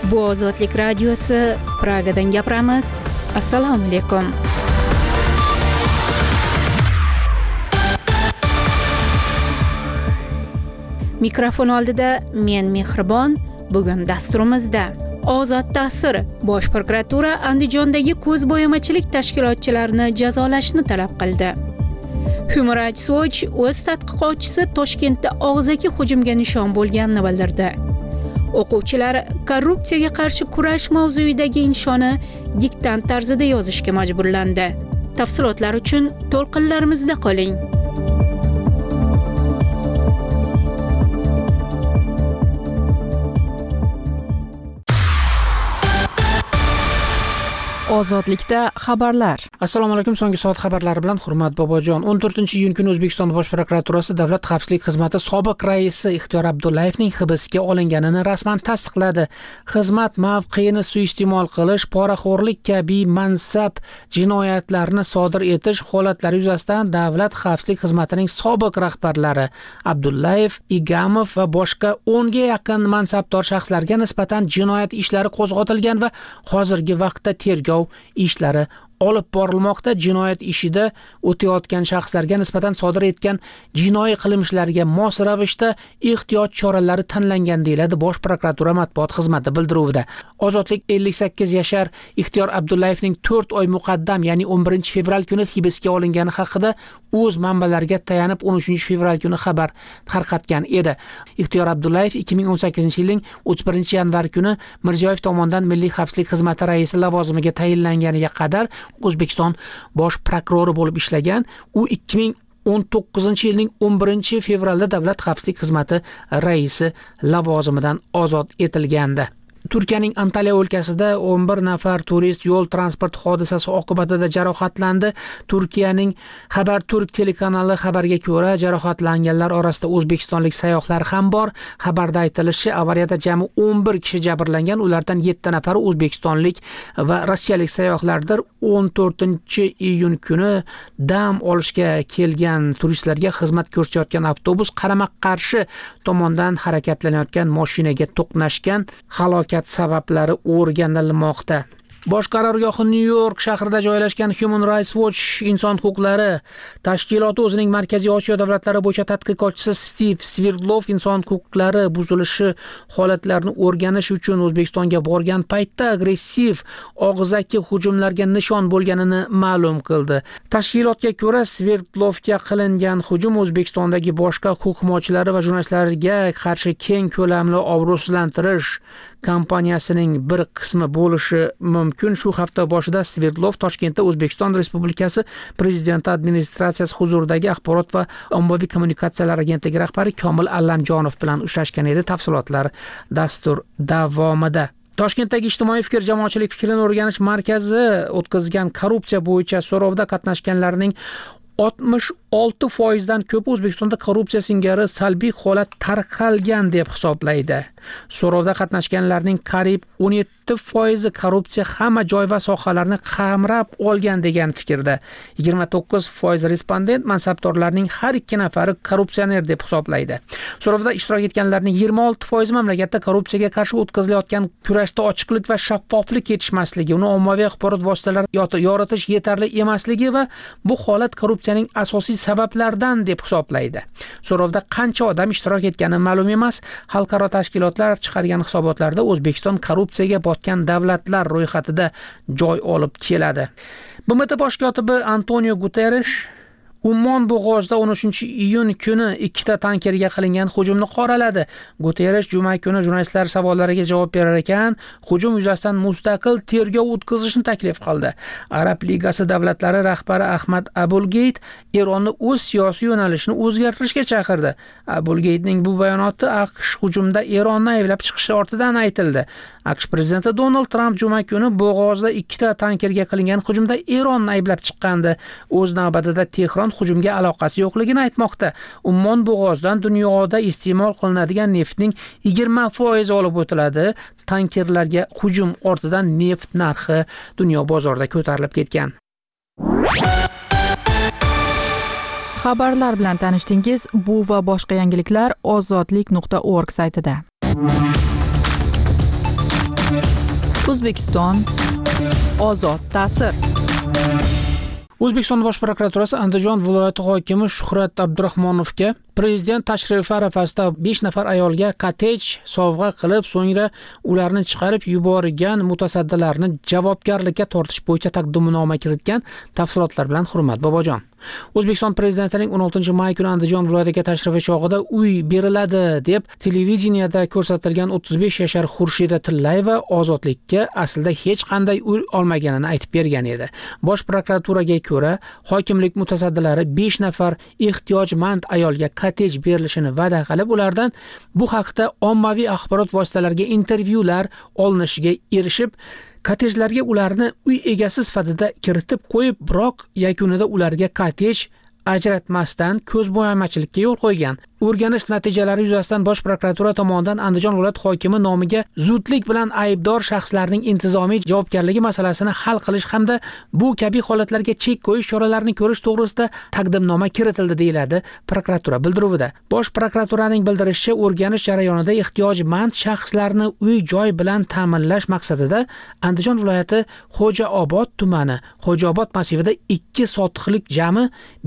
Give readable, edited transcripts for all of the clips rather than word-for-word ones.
Bu Ozodlik radiosi, Pragadan gapiramiz. Assalomu alaykum. Mikrofon oldida men Mehribon. Bugun dasturimizda Ozod ta'sir. Bosh prokuratura Andijondagi ko'zbo'yamachilik tashkilotchilarini jazolashni talab qildi. Human Rights Watch o'z tadqiqotchisi Toshkentda og'zaki hujumga nishon bo'lganini bildirdi. O'quvchilar korrupsiyaga qarshi kurash mavzuidagi inshoni diktant tarzida yozishga majburlandi. Tafsilotlar uchun to'lqinlarimizda qoling. Ozodlikda xabarlar. Assalomu alaykum. So'nggi soat xabarlari bilan Hurmat Bobojon. 14-iyun kuni O'zbekiston Bosh prokuraturasi Davlat xavfsizlik xizmati sobiq raisi Ixtiyor Abdullayevning hibsga olinganini rasman tasdiqladi. Xizmat mavqeini suiiste'mol qilish, poraxo'rlik kabi mansab jinoyatlarini sodir etish holatlari yuzasidan Davlat xavfsizlik xizmatining sobiq rahbarlari Abdullayev, Igamov va boshqa 10 ga yaqin mansabdor shaxslarga nisbatan jinoyat ishlari qo'zg'atilgan va hozirgi vaqtda tergov ishlari olib borilmoqda. Jinoyat ishida o'tayotgan shaxslarga nisbatan sodir etgan jinoiy qilmishlarga mos ravishda ehtiyot choralari tanlangan deyiladi Bosh prokuratura matbuot xizmati bildiruvida. Ozodlik 58 yashar Ixtiyor Abdullayevning 4 oy muqaddam, ya'ni 11 fevral kuni hibsga olingani haqida o'z manbalariga tayanib 13 fevral kuni xabar tarqatgan edi. Ixtiyor Abdullayev 2018-yilning 31 yanvar kuni Mirziyoyev tomonidan Milliy xavfsizlik xizmati raisi lavozimiga tayinlanganiga qadar O'zbekiston bosh prokurori bo'lib ishlagan. U 2019-yilning 11 fevralda Davlat xavfsizlik xizmati raisi lavozimidan ozod etilgandi. Turkiyaning Antalya o'lkasida 11 nafar turist yo'l transport hodisasi oqibatida jarohatlandi. Turkiyaning Xabar Turk telekanali xabarga ko'ra, jarohatlanganlar orasida o'zbekistonlik sayyohlar ham bor. Xabarda aytilishicha, avariyada jami 11 kishi jabrlangan, ulardan 7 nafari o'zbekistonlik va rossiyalik sayyohlardir. 14-iyun kuni dam olishga kelgan turistlarga xizmat ko'rsatayotgan avtobus qarama-qarshi tomondan harakatlanayotgan mashinaga to'qnashgan. Halokat sabablari o'rganilmoqda. Bosh qarorgohi Nyu-York shahrida joylashgan Human Rights Watch inson huquqlari tashkiloti o'zining Markaziy Osiyo davlatlari bo'yicha tadqiqotchisi Steve Sverdlov inson huquqlari buzilishi holatlarini o'rganish uchun O'zbekistonga borgan paytda agressiv og'zaki hujumlarga nishon bo'lganini ma'lum qildi. Tashkilotga ko'ra, Sverdlovga qilingan hujum O'zbekistondagi boshqa huquq himoyachilari va jurnalistlarga qarshi keng ko'lamli obro'sizlantirish kompaniyasining bir qismi bo'lishi mumkin. Shu hafta boshida Sverdlov Toshkentda O'zbekiston Respublikasi Prezidenti administratsiyasi huzuridagi axborot va ommaviy kommunikatsiyalar agentligi rahbari Komil Allamjonov bilan uchrashgan edi. Tafsilotlar dastur davomida. Toshkentdagi ijtimoiy fikr jamoatchilik fikrini o'rganish markazi o'tkazgan korrupsiya bo'yicha so'rovda qatnashganlarning 66% ko'pi O'zbekistonda korrupsiya singari salbiy holat tarqalgan deb hisoblaydi. So'rovda qatnashganlarning qariyb 17% korrupsiya hamma joy va sohalarni qamrab olgan degan fikrda. 29% respondent mansabdorlarning har 2 nafari korrupsioner deb hisoblaydi. So'rovda ishtirok etganlarning 26% mamlakatda korrupsiyaga qarshi o'tkazilayotgan kurashda ochiqlik va shaffoflik yetishmasligi, uni ommaviy axborot vositalari yoritish yetarli emasligi va bu holat korrupsiyaning asosiy sabablaridan deb hisoblaydi. So'rovda qancha odam ishtirok etgani ma'lum emas. Xalqaro tashkilotlar chiqargan hisobotlarda O'zbekiston korrupsiyaga botgan davlatlar ro'yxatida joy olib keladi. BMT bosh kotibi Antonio Guterres Ummon bo'g'ozida 13-iyun kuni 2 ta tankerga qilingan hujumni qoraladi. Guterres juma kuni jurnalistlar savollariga javob berar ekan, hujum yuzasidan mustaqil tergov o'tkazishni taklif qildi. Arab Ligasi davlatlari rahbari Ahmad Abulgeyt Eronni o'z siyosiy yo'nalishini o'zgartirishga chaqirdi. Abulgeytning bu bayonoti AQSh hujumda Eronni ayblab chiqishi ortidan aytildi. AQSh prezidenti Donald Trump juma kuni bo'g'ozda 2 ta tankerga qilingan hujumda Eronni ayblab chiqqandi. O'z navbatida Tehron hujumga aloqasi yo'qligini aytmoqda. Ummon bo'g'ozidan dunyoda iste'mol qilinadigan neftning 20% olib o'tiladi. Tankerlarga hujum ortidan neft narxi dunyo bozorida ko'tarilib ketgan. Xabarlar bilan tanishdingiz. Bu va boshqa yangiliklar ozodlik.org saytida. O'zbekiston ozod ta'sir. O'zbekiston bosh prokuraturasi Andijon viloyati hokimi Shuhrat Abdurahmonovga prezident tashrifi arafasida 5 nafar ayolga kottej sovg'a qilib, so'ngra ularni chiqarib yuborgan mutasaddilarni javobgarlikka tortish bo'yicha taqdimnoma kiritgan. Tafsilotlar bilan Hurmat Bobojon. O'zbekiston prezidentining 16 may kuni Andijon viloyatiga tashrifi chog'ida uy beriladi deb televideniyada ko'rsatilgan 35 yashar Xurshida Tillayeva ozodlikka aslida hech qanday uy olmaganini aytib bergan edi. Bosh prokuraturaga ko'ra, hokimlik mutasaddilari 5 nafar ehtiyojmand ayolga kottej berilishini va'da qilib, ulardan bu haqda ommaviy axborot vositalariga intervyular olinishiga erishib, kottejlarga ularni uy egasi sifatida kiritib qo'yib, biroq yakunida ularga kottej ajratmasdan ko'zbo'yamachilikka yo'l qo'ygan. O'rganish natijalari yuzasidan Bosh prokuratura tomonidan Andijon viloyat hokimi nomiga zudlik bilan aybdor shaxslarning intizomiy javobgarligi masalasini hal qilish hamda bu kabi holatlarga chek qo'yish choralarini ko'rish to'g'risida taqdimnoma kiritildi, deyiladi prokuratura bildiruvida. Bosh prokuraturaning bildirishicha, o'rganish jarayonida ehtiyojmand shaxslarni uy-joy bilan ta'minlash maqsadida Andijon viloyati Xo'jaobod tumani Xo'jaobod massivida 2 sotixlik jami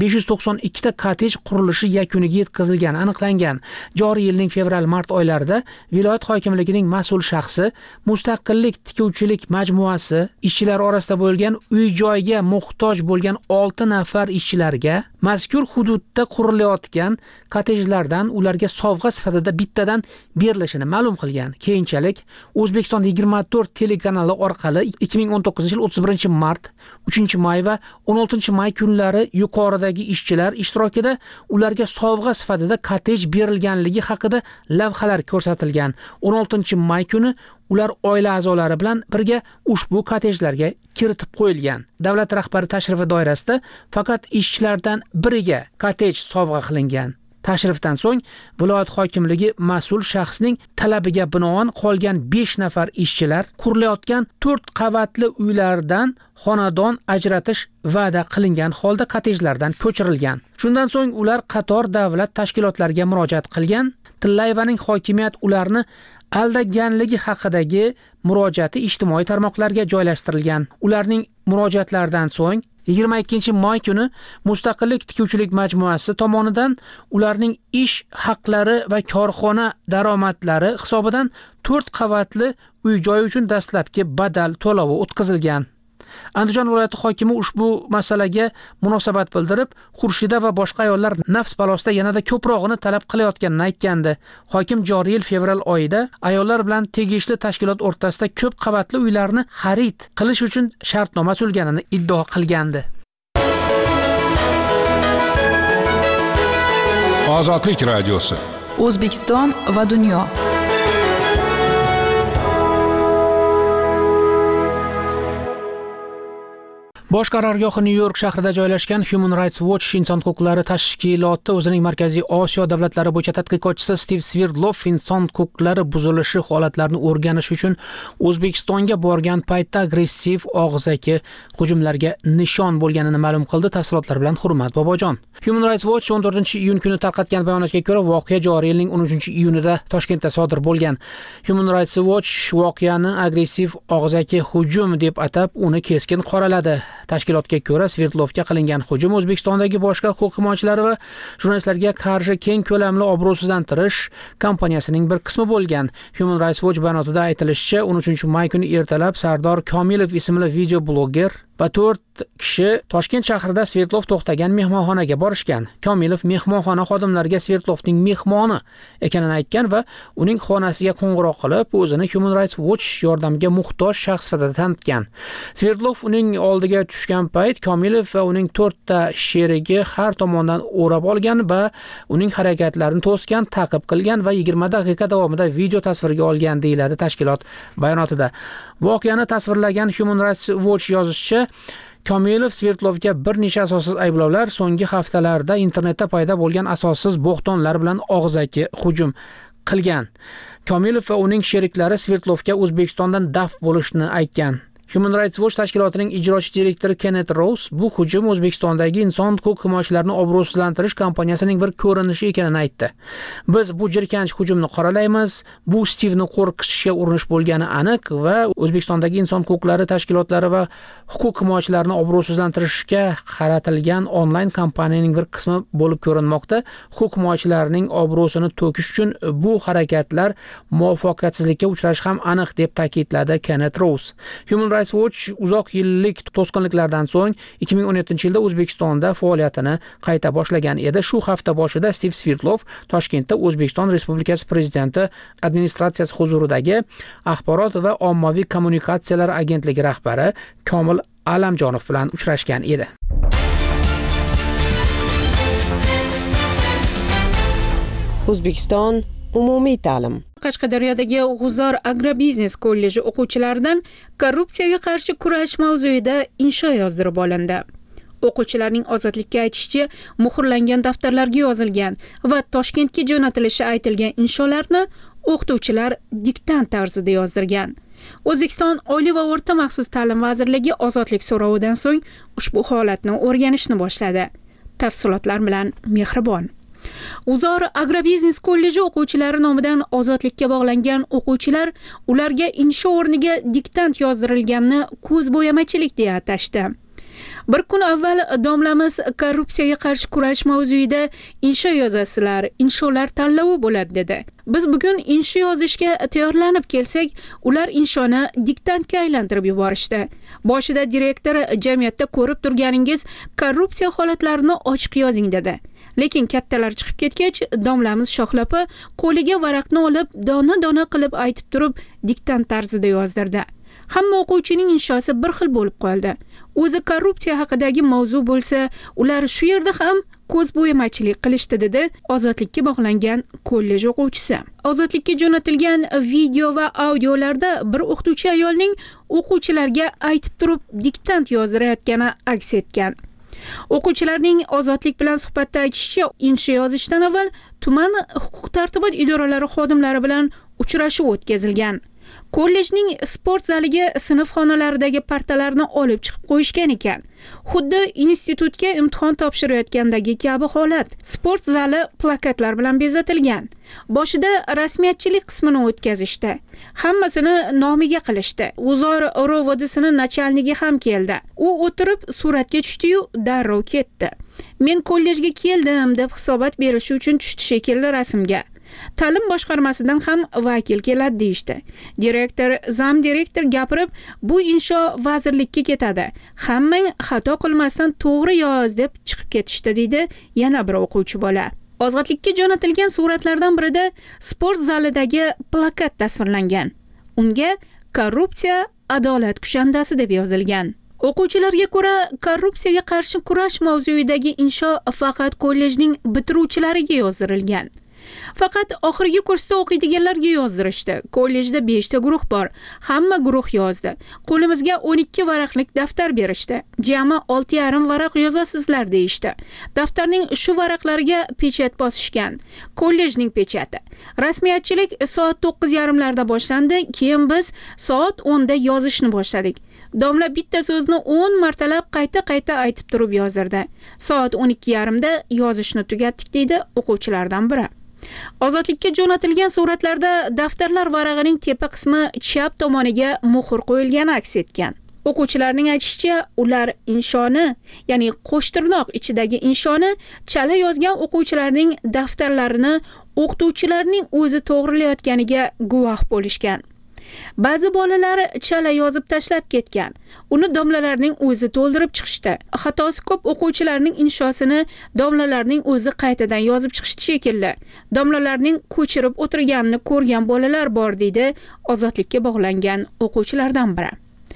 592 ta kottej qurilishi yakuniga yetkazilgani aniqlangan. Joriy yilning fevral-mart oylarida viloyat hokimligining mas'ul shaxsi Mustaqillik tikuvchilik majmuasi ishchilari orasida bo'lgan uy-joyga muhtoj bo'lgan 6 nafar ishchilarga mazkur hududda qurilayotgan kottejlardan ularga sovg'a sifatida bittadan berilishini ma'lum qilgan. Keyinchalik O'zbekiston 24 telekanali orqali 2019-yil 31-mart, 3-may va 16-may kunlari yuqoridagi ishchilar ishtirokida ularga sovg'a sifatida kottej berilganligi haqida lavhalar ko'rsatilgan. 16-may kuni ular oila a'zolari bilan birga ushbu kottejlarga kiritib qo'yilgan. Davlat rahbari tashrifi doirasida faqat ishchilardan biriga kottej sovg'a qilingan. Tashrifdan so'ng viloyat hokimligi mas'ul shaxsning talabiga binoan qolgan 5 nafar ishchilar qurilayotgan 4 qavatli uylardan xonadon ajratish va'da qilingan holda kottejlardan ko'chirilgan. Shundan so'ng ular qator davlat tashkilotlariga murojaat qilgan. Tillayevaning hokimiyat ularni aldaganligi haqidagi murojaati ijtimoiy tarmoqlarga joylashtirilgan. Ularning murojaatlaridan so'ng 22-may kuni Mustaqillik tikuvchilik majmuasi tomonidan ularning ish haqlari va korxona daromadlari hisobidan 4 qavatli uy-joy uchun dastlabki badal to'lovi o'tkazilgan. Andijon viloyati hokimi ushbu masalaga munosabat bildirib, Xurshida va boshqa ayollar nafs balosida yanada ko'prog'ini talab qilayotganini aytgandi. Hokim joriy yil fevral oyida ayollar bilan tegishli tashkilot o'rtasida ko'p qavatli uylarni xarid qilish uchun shartnoma tuzilganini iddao qilgandi. Ozodlik radiosi. O'zbekiston va dunyo. Bosh qarorgohi Nyu-York shahrida joylashgan Human Rights Watch inson huquqlari tashkiloti o'zining Markaziy Osiyo davlatlari bo'yicha tadqiqotchisi Steve Sverdlov inson huquqlari buzilishi holatlarini o'rganish uchun O'zbekistonga borgan paytda agressiv og'zaki hujumlarga nishon bo'lganini ma'lum qildi. Tafsilotlar bilan Hurmat Bobojon. Human Rights Watch 14-iyun kuni tarqatgan bayonotga ko'ra, voqea joriy yilning 13-iyunida Toshkentda sodir bo'lgan. Human Rights Watch voqeani agressiv og'zaki hujum deb atab, uni keskin qoraladi. Tashkilotga ko'ra, Sverdlovga qilingan hujum O'zbekistondagi boshqa huquq himoyachilari va jurnalistlarga qarshi keng ko'lamli obro'sizlantirish kampaniyasining bir qismi bo'lgan. Human Rights Watch bayonotida aytilishicha, 13-may kuni ertalab Sardor Komilov ismli video bloger va 4 kishi Toshkent shahrida Sverdlov to'xtagan mehmonxonaga borishgan. Komilov mehmonxona xodimlariga Sverdlovning mehmoni ekanini aytgan va uning xonasiga qo'ng'iroq qilib, o'zini Human Rights Watch yordamiga muhtoj shaxs sifatida tanitgan. Sverdlov uning oldiga tushgan payt Komilov va uning 4 ta sherigi har tomondan o'rab olgan va uning harakatlarini to'sgan, ta'qib qilgan va 20 daqiqa davomida video tasvirga olgan, deyiladi tashkilot bayonotida. Voqeani tasvirlagan Human Rights Watch yozishicha, Komilov Sverdlovga bir necha asossiz ayblovlar, so'nggi haftalarda internetda paydo bo'lgan asossiz bo'xtonlar bilan og'zaki hujum qilgan. Komilov va uning sheriklari Sverdlovga O'zbekistondan daf bo'lishni aytgan. Human Rights Watch tashkilotining ijrochi direktori Kenneth Ross bu hujum O'zbekistondagi inson huquq himoyachilarini obro'sizlantirish kampaniyasining bir ko'rinishi ekanini aytdi. Biz bu jirkanch hujumni qoralaymiz. Bu Stivni qo'rqitishga urinish bo'lgani aniq va O'zbekistondagi inson huquqlari tashkilotlari va huquq himoyachilarini obro'sizlantirishga qaratilgan onlayn kampaniyaning bir qismi bo'lib ko'rinmoqda. Huquq himoyachilarining obro'sini to'kish uchun bu harakatlar muvaffaqiyatsizlikka uchrashi ham aniq deb ta'kidladi Kenneth Ross. Human Rights Watch uzoq yillik to'sqinliklardan so'ng 2017-yilda O'zbekistonda faoliyatini qayta boshlagan edi. Shu hafta boshida Stiv Svirtlov Toshkentda O'zbekiston Respublikasi Prezidenti administratsiyasi huzuridagi Axborot va ommaviy kommunikatsiyalar agentligi rahbari Komil Alamjonov bilan uchrashgan edi. O'zbekiston umumiy ta'lim. Qashqadaryodagi G'uzor agrobiznes kolleji o'quvchilaridan korrupsiyaga qarshi kurash mavzuida insho yozdirib olindi. O'quvchilarning ozodlikka aytishicha, muhrlangan daftarlarga yozilgan va Toshkentga jo'natilishi aytilgan insholarni o'qituvchilar diktant tarzida yozdirgan. O'zbekiston Oliy va o'rta maxsus ta'lim vazirligi ozodlik so'rovidan so'ng ushbu holatni o'rganishni boshladi. Tafsilotlar bilan Mehribon. G'uzor agrobiznes kolleji o'quvchilari nomidan ozodlikka bog'langan o'quvchilar ularga insho o'rniga diktant yozdirilganini ko'zbo'yamachilik deya atashdi. Bir kun avval domlamiz korrupsiyaga qarshi kurash mavzuida insho yozasizlar, insholar tanlovi bo'ladi dedi. Biz bugun insho yozishga tayyorlanib kelsak, ular inshoni diktantga aylantirib yuborishdi. Boshida direktor jamiyatda ko'rib turganingiz korrupsiya holatlarini ochiq yozing dedi. Lekin kattalar chiqib ketgach, domlamiz Shohlapa qo'liga varaqni olib, dona-dona qilib aytib turib, diktant tarzida yozdirdi. Hamma o'quvchining inshosi bir xil bo'lib qoldi. O'zi korrupsiya haqidagi mavzu bo'lsa, ular shu yerda ham ko'zbo'yamachilik qilishdi dedi ozodlikka bog'langan kollej o'quvchisi. Ozodlikka jo'natilgan video va audiolarda bir o'qituvchi ayolning o'quvchilarga aytib turib diktant yozdirayotgani aks etgan. O'quvchilarning ozodlik bilan suhbatda aytishicha, insho yozishdan avval tuman huquq tartibot idoralari xodimlari bilan uchrashuv o'tkazilgan. Kollejning sport zaliga sinf xonalaridagi partalarni olib chiqib qo'yishgan ekan. Xuddi institutga imtihon topshirayotgandagi kabi holat. Sport zali plakatlar bilan bezatilgan. Boshida rasmiyatchilik qismini o'tkazishdi. Hammasini nomiga qilishdi. G'uzor rovodisini nachalnigi ham keldi. U o'tirib suratga tushdi-yu, darrov ketdi. Men kollejga keldim deb hisobot berish uchun tushdi shekilli rasmga. Ta'lim boshqarmasidan ham vakil keladi deyishdi. Direktor, zam direktor gapirib, bu insho vazirlikka ketadi. Hammang xato qilmasdan to'g'ri yoz deb chiqib ketishdi deydi yana bir o'quvchi bola. Ozodlikka jo'natilgan suratlardan birida sport zalidagi plakat tasvirlangan. Unga korrupsiya adolat kushandasi deb yozilgan. O'quvchilarga ko'ra, korrupsiyaga qarshi kurash mavzuidagi insho faqat kollejning bitiruvchilariga yozdirilgan. Faqat oxirgi kursda o'qiydiganlarga yozdirishdi. Kollejda 5 ta guruh bor. Hamma guruh yozdi. Qo'limizga 12 varaqlik daftar berishdi. Jami 6,5 varaq yozasizlar deyishdi. Daftarning shu varaqlariga pechat bosishgan. Kollejning pechati. Rasmiyatchilik soat 9:30larda boshlandi, keyin biz soat 10da yozishni boshladik. Domla bitta so'zni 10 martalab qayta-qayta aytib turib yozdirdi. Soat 12:30da yozishni tugatdik deydi o'quvchilardan biri. Ozodlikka jo'natilgan suratlarda daftarlar varag'ining tepa qismi chap tomoniga muhr qo'yilgani aks etgan. O'quvchilarning aytishicha, ular inshoni, ya'ni qo'shtirnoq ichidagi inshoni chala yozgan o'quvchilarning daftarlarini o'qituvchilarning o'zi to'g'rilayotganiga guvoh bo'lishgan. Ba'zi bolalar chala yozib tashlab ketgan. Uni domlalarning o'zi to'ldirib chiqishdi. Xatosi ko'p o'quvchilarning inshosini domlalarning o'zi qaytadan yozib chiqishdi shekilli. Domlalarning ko'chirib o'tirganini ko'rgan bolalar bor deydi ozodlikka bog'langan o'quvchilardan biri.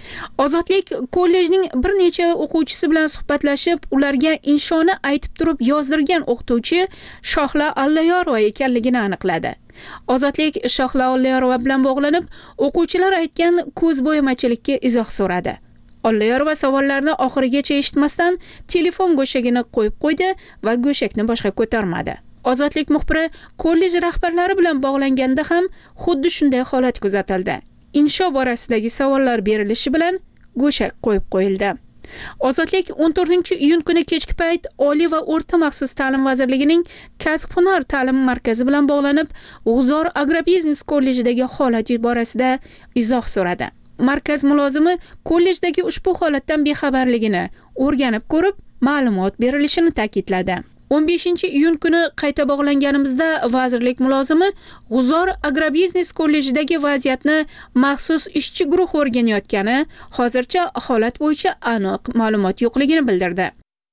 Ozodlik kollejning bir necha o'quvchisi bilan suhbatlashib, ularga inshoni aytib turib yozdirgan o'qituvchi Shohla Allayorova ekanligini aniqladi. Ozodlik Shohla Allayorova bilan bog'lanib, o'quvchilar aytgan ko'zbo'yamachilikka izoh so'radi. Allayorova savollarni oxirigacha eshitmasdan telefon go'shagini qo'yib qo'ydi va go'shakni boshqa ko'tarmadi. Ozodlik muxbiri kollej rahbarlari bilan bog'langanda ham xuddi shunday holat kuzatildi. Insho borasidagi savollar berilishi bilan go'shak qo'yib qo'yildi. Ozodlik 14-iyun kuni kechki payt Oliy va o'rta maxsus ta'lim vazirligining kasb-hunar ta'lim markazi bilan bog'lanib, G'uzor agrobiznes kollejidagi holat borasida izoh so'radi. Markaz mulozimi kollejdagi ushbu holatdan bexabarligini o'rganib ko'rib, ma'lumot berilishini ta'kidladi. 15-iyun kuni qayta bog'langanimizda vazirlik mulozimi G'uzor agrobiznes kollejidagi vaziyatni maxsus ishchi guruh o'rganayotgani, hozircha holat bo'yicha aniq ma'lumot yo'qligini bildirdi.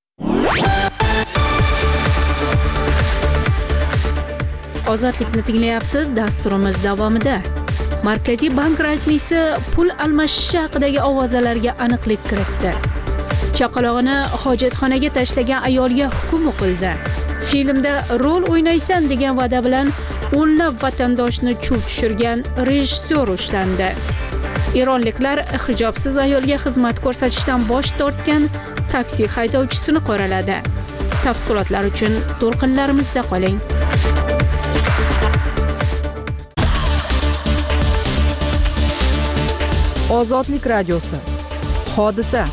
Ozodlikni tinglayapsiz. Dasturimiz davomida Markaziy bank rasmiysi pul almashish haqidagi ovozalarga aniqlik kiritdi. Chaqalog'ini hojatxonaga tashlagan ayolga hukm o'qildi. Filmda rol o'ynaysan degan va'da bilan o'nlab vatandoshni chuv tushirgan rejissyor ushlandi. Eronliklar hijobsiz ayolga xizmat ko'rsatishdan bosh tortgan taksi haydovchisini qoraladi. Tafsilotlar uchun to'lqinlarimizda qoling. Ozodlik radiosi. Hodisa.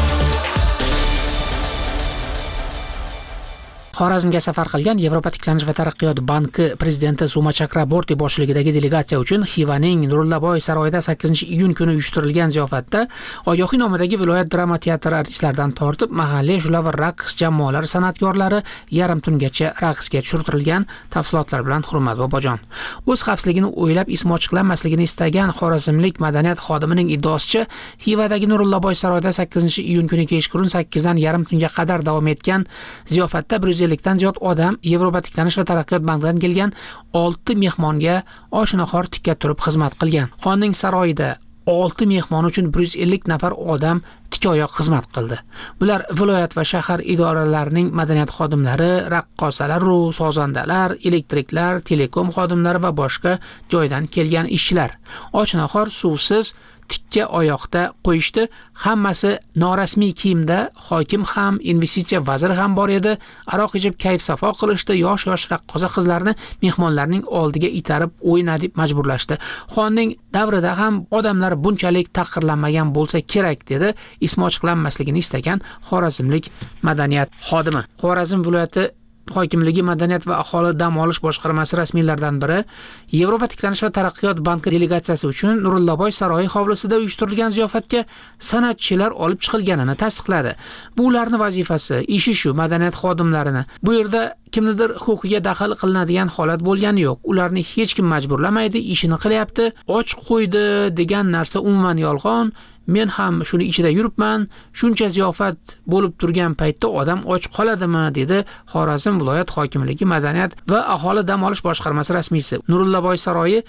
Xorazmga safar qilgan Yevropa tiklanish va taraqqiyot banki prezidenti Suma Chakraborti boshchiligidagi delegatsiya uchun Xivaning Nurullaboy saroyida 8-iyun kuni uyushtirilgan ziyofatda Ogohiy nomidagi viloyat drama teatri artistlaridan tortib mahalliy shula va raqs jamoalari san'atkorlari yarim tungacha raqsga tushirtirilgan. Tafsilotlar bilan Hurmat Bobojon. O'z xavfsizligini o'ylab ismi ochiqlanmasligini istagan xorazmlik madaniyat xodimining iddaosicha Xivadagi Nurullaboy saroyida 8-iyun kuni kechqurun 8dan yarim tunga qadar davom etgan ziyofatda 150 dan ziyod odam Yevropa tiklanish va taraqqiyot bankidan kelgan 6 mehmonga oshnaxor tikka turib xizmat qilgan. Xonning saroyida 6 mehmon uchun 150 nafar odam tikka oyoq xizmat qildi. Bular viloyat va shahar idoralarining madaniyat xodimlari, raqqosalar, sozandalar, elektriklar, telekom xodimlari va boshqa joydan kelgan ishchilar. Oshnaxor suvsiz tikka oyoqda qo'yishdi. Hammasi norasmiy kiyimda. Hokim ham, investitsiya vaziri ham bor edi. Aroq ichib kayf safo qilishdi. Yosh raqqosa qizlarni mehmonlarning oldiga itarib o'ynadib majburlashdi. Xonning davrida ham odamlar bunchalik taqirlanmagan bo'lsa kerak, dedi ismi ochiqlanmasligini istagan xorazmlik madaniyat xodimi. Xorazm viloyati hokimligi madaniyat va aholi dam olish boshqarmasi rasmiylaridan biri Yevropa tiklanish va taraqqiyot banki delegatsiyasi uchun Nurullaboy saroyi hovlisida uyushtirilgan ziyofatga san'atchilar olib chiqilganini tasdiqladi. Bu ularning vazifasi, ishi shu, madaniyat xodimlarini. Bu yerda kimnidir huquqiga daxl qilinadigan holat bo'lgani yo'q. Ularni hech kim majburlamaydi, ishini qilyapti. Och qo'ydi degan narsa umuman yolg'on. Men ham shuni ichida yuribman. Shuncha ziyofat bo'lib turgan paytda odam och qoladimi, dedi Xorazm viloyat hokimligi madaniyat va aholi dam olish boshqarmasi rasmiysi. Nurullaboy saroyi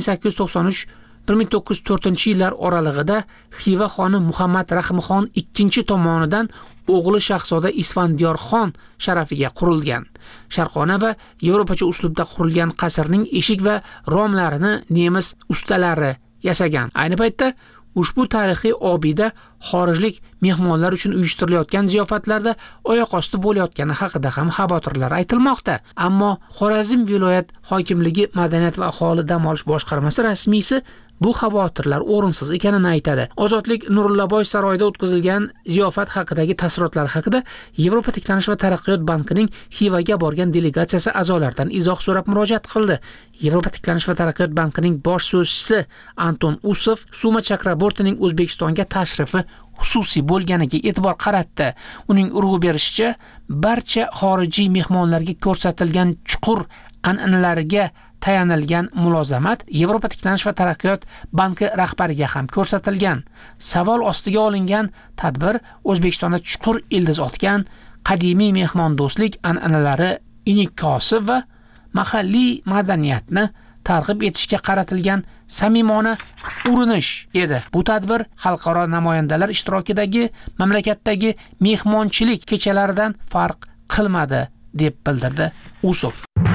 1893-1904-yillar oralig'ida Xiva xoni Muhammad Rahimxon II tomonidan o'g'li Shahzoda Isfandiyorxon sharafiga qurilgan. Sharqona va yevropacha uslubda qurilgan qasrning eshik va romlarini nemis ustalari yasagan. Ayni paytda ushbu tarixiy obida xorijlik mehmonlar uchun uyushtirilayotgan ziyofatlarda oyoq osti bo'layotgani haqida ham xavotirlar aytilmoqda. Ammo Xorazm viloyat hokimligi madaniyat va aholi dam olish boshqarmasi rasmiysi bu xavotirlar o'rinsiz ekanini aytadi. Ozodlik Nurullaboy saroyida o'tkazilgan ziyofat haqidagi taassurotlar haqida Yevropa tiklanish va taraqqiyot bankining Xivaga borgan delegatsiyasi a'zolaridan izoh so'rab murojaat qildi. Yevropa tiklanish va taraqqiyot bankining bosh so'zchisi Anton Usov Suma Chakrabortining O'zbekistonga tashrifi xususiy bo'lganiga e'tibor qaratdi. Uning urg'u berishicha, barcha xorijiy mehmonlarga ko'rsatilgan chuqur an'analarga tayanilgan mulozamat Yevropa tiklanish va taraqqiyot banki rahbariga ham ko'rsatilgan. Savol ostiga olingan tadbir O'zbekistonda chuqur ildiz otgan qadimiy mehmondo'stlik an'analari inikosi va mahalliy madaniyatni targ'ib etishga qaratilgan samimona urinish edi. Bu tadbir xalqaro namoyandalar ishtirokidagi mamlakatdagi mehmonchilik kechalaridan farq qilmadi, deb bildirdi Usov.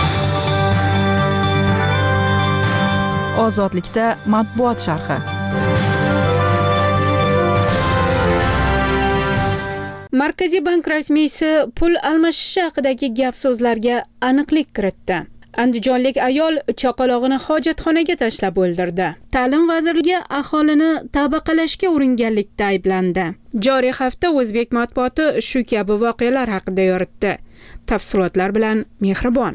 Ozodlikda matbuot sharhi. Markaziy bank rasmiysi pul almashish haqidagi gap so'zlarga aniqlik kiritdi. Andijonlik ayol chaqalog'ini hojatxonaga tashlab o'ldirdi. Ta'lim vazirligi aholini tabaqalashga uringanlikda ayblandi. Joriy hafta o'zbek matbuoti shu kabi voqealar haqida yoritdi. Tafsilotlar bilan Mehribon.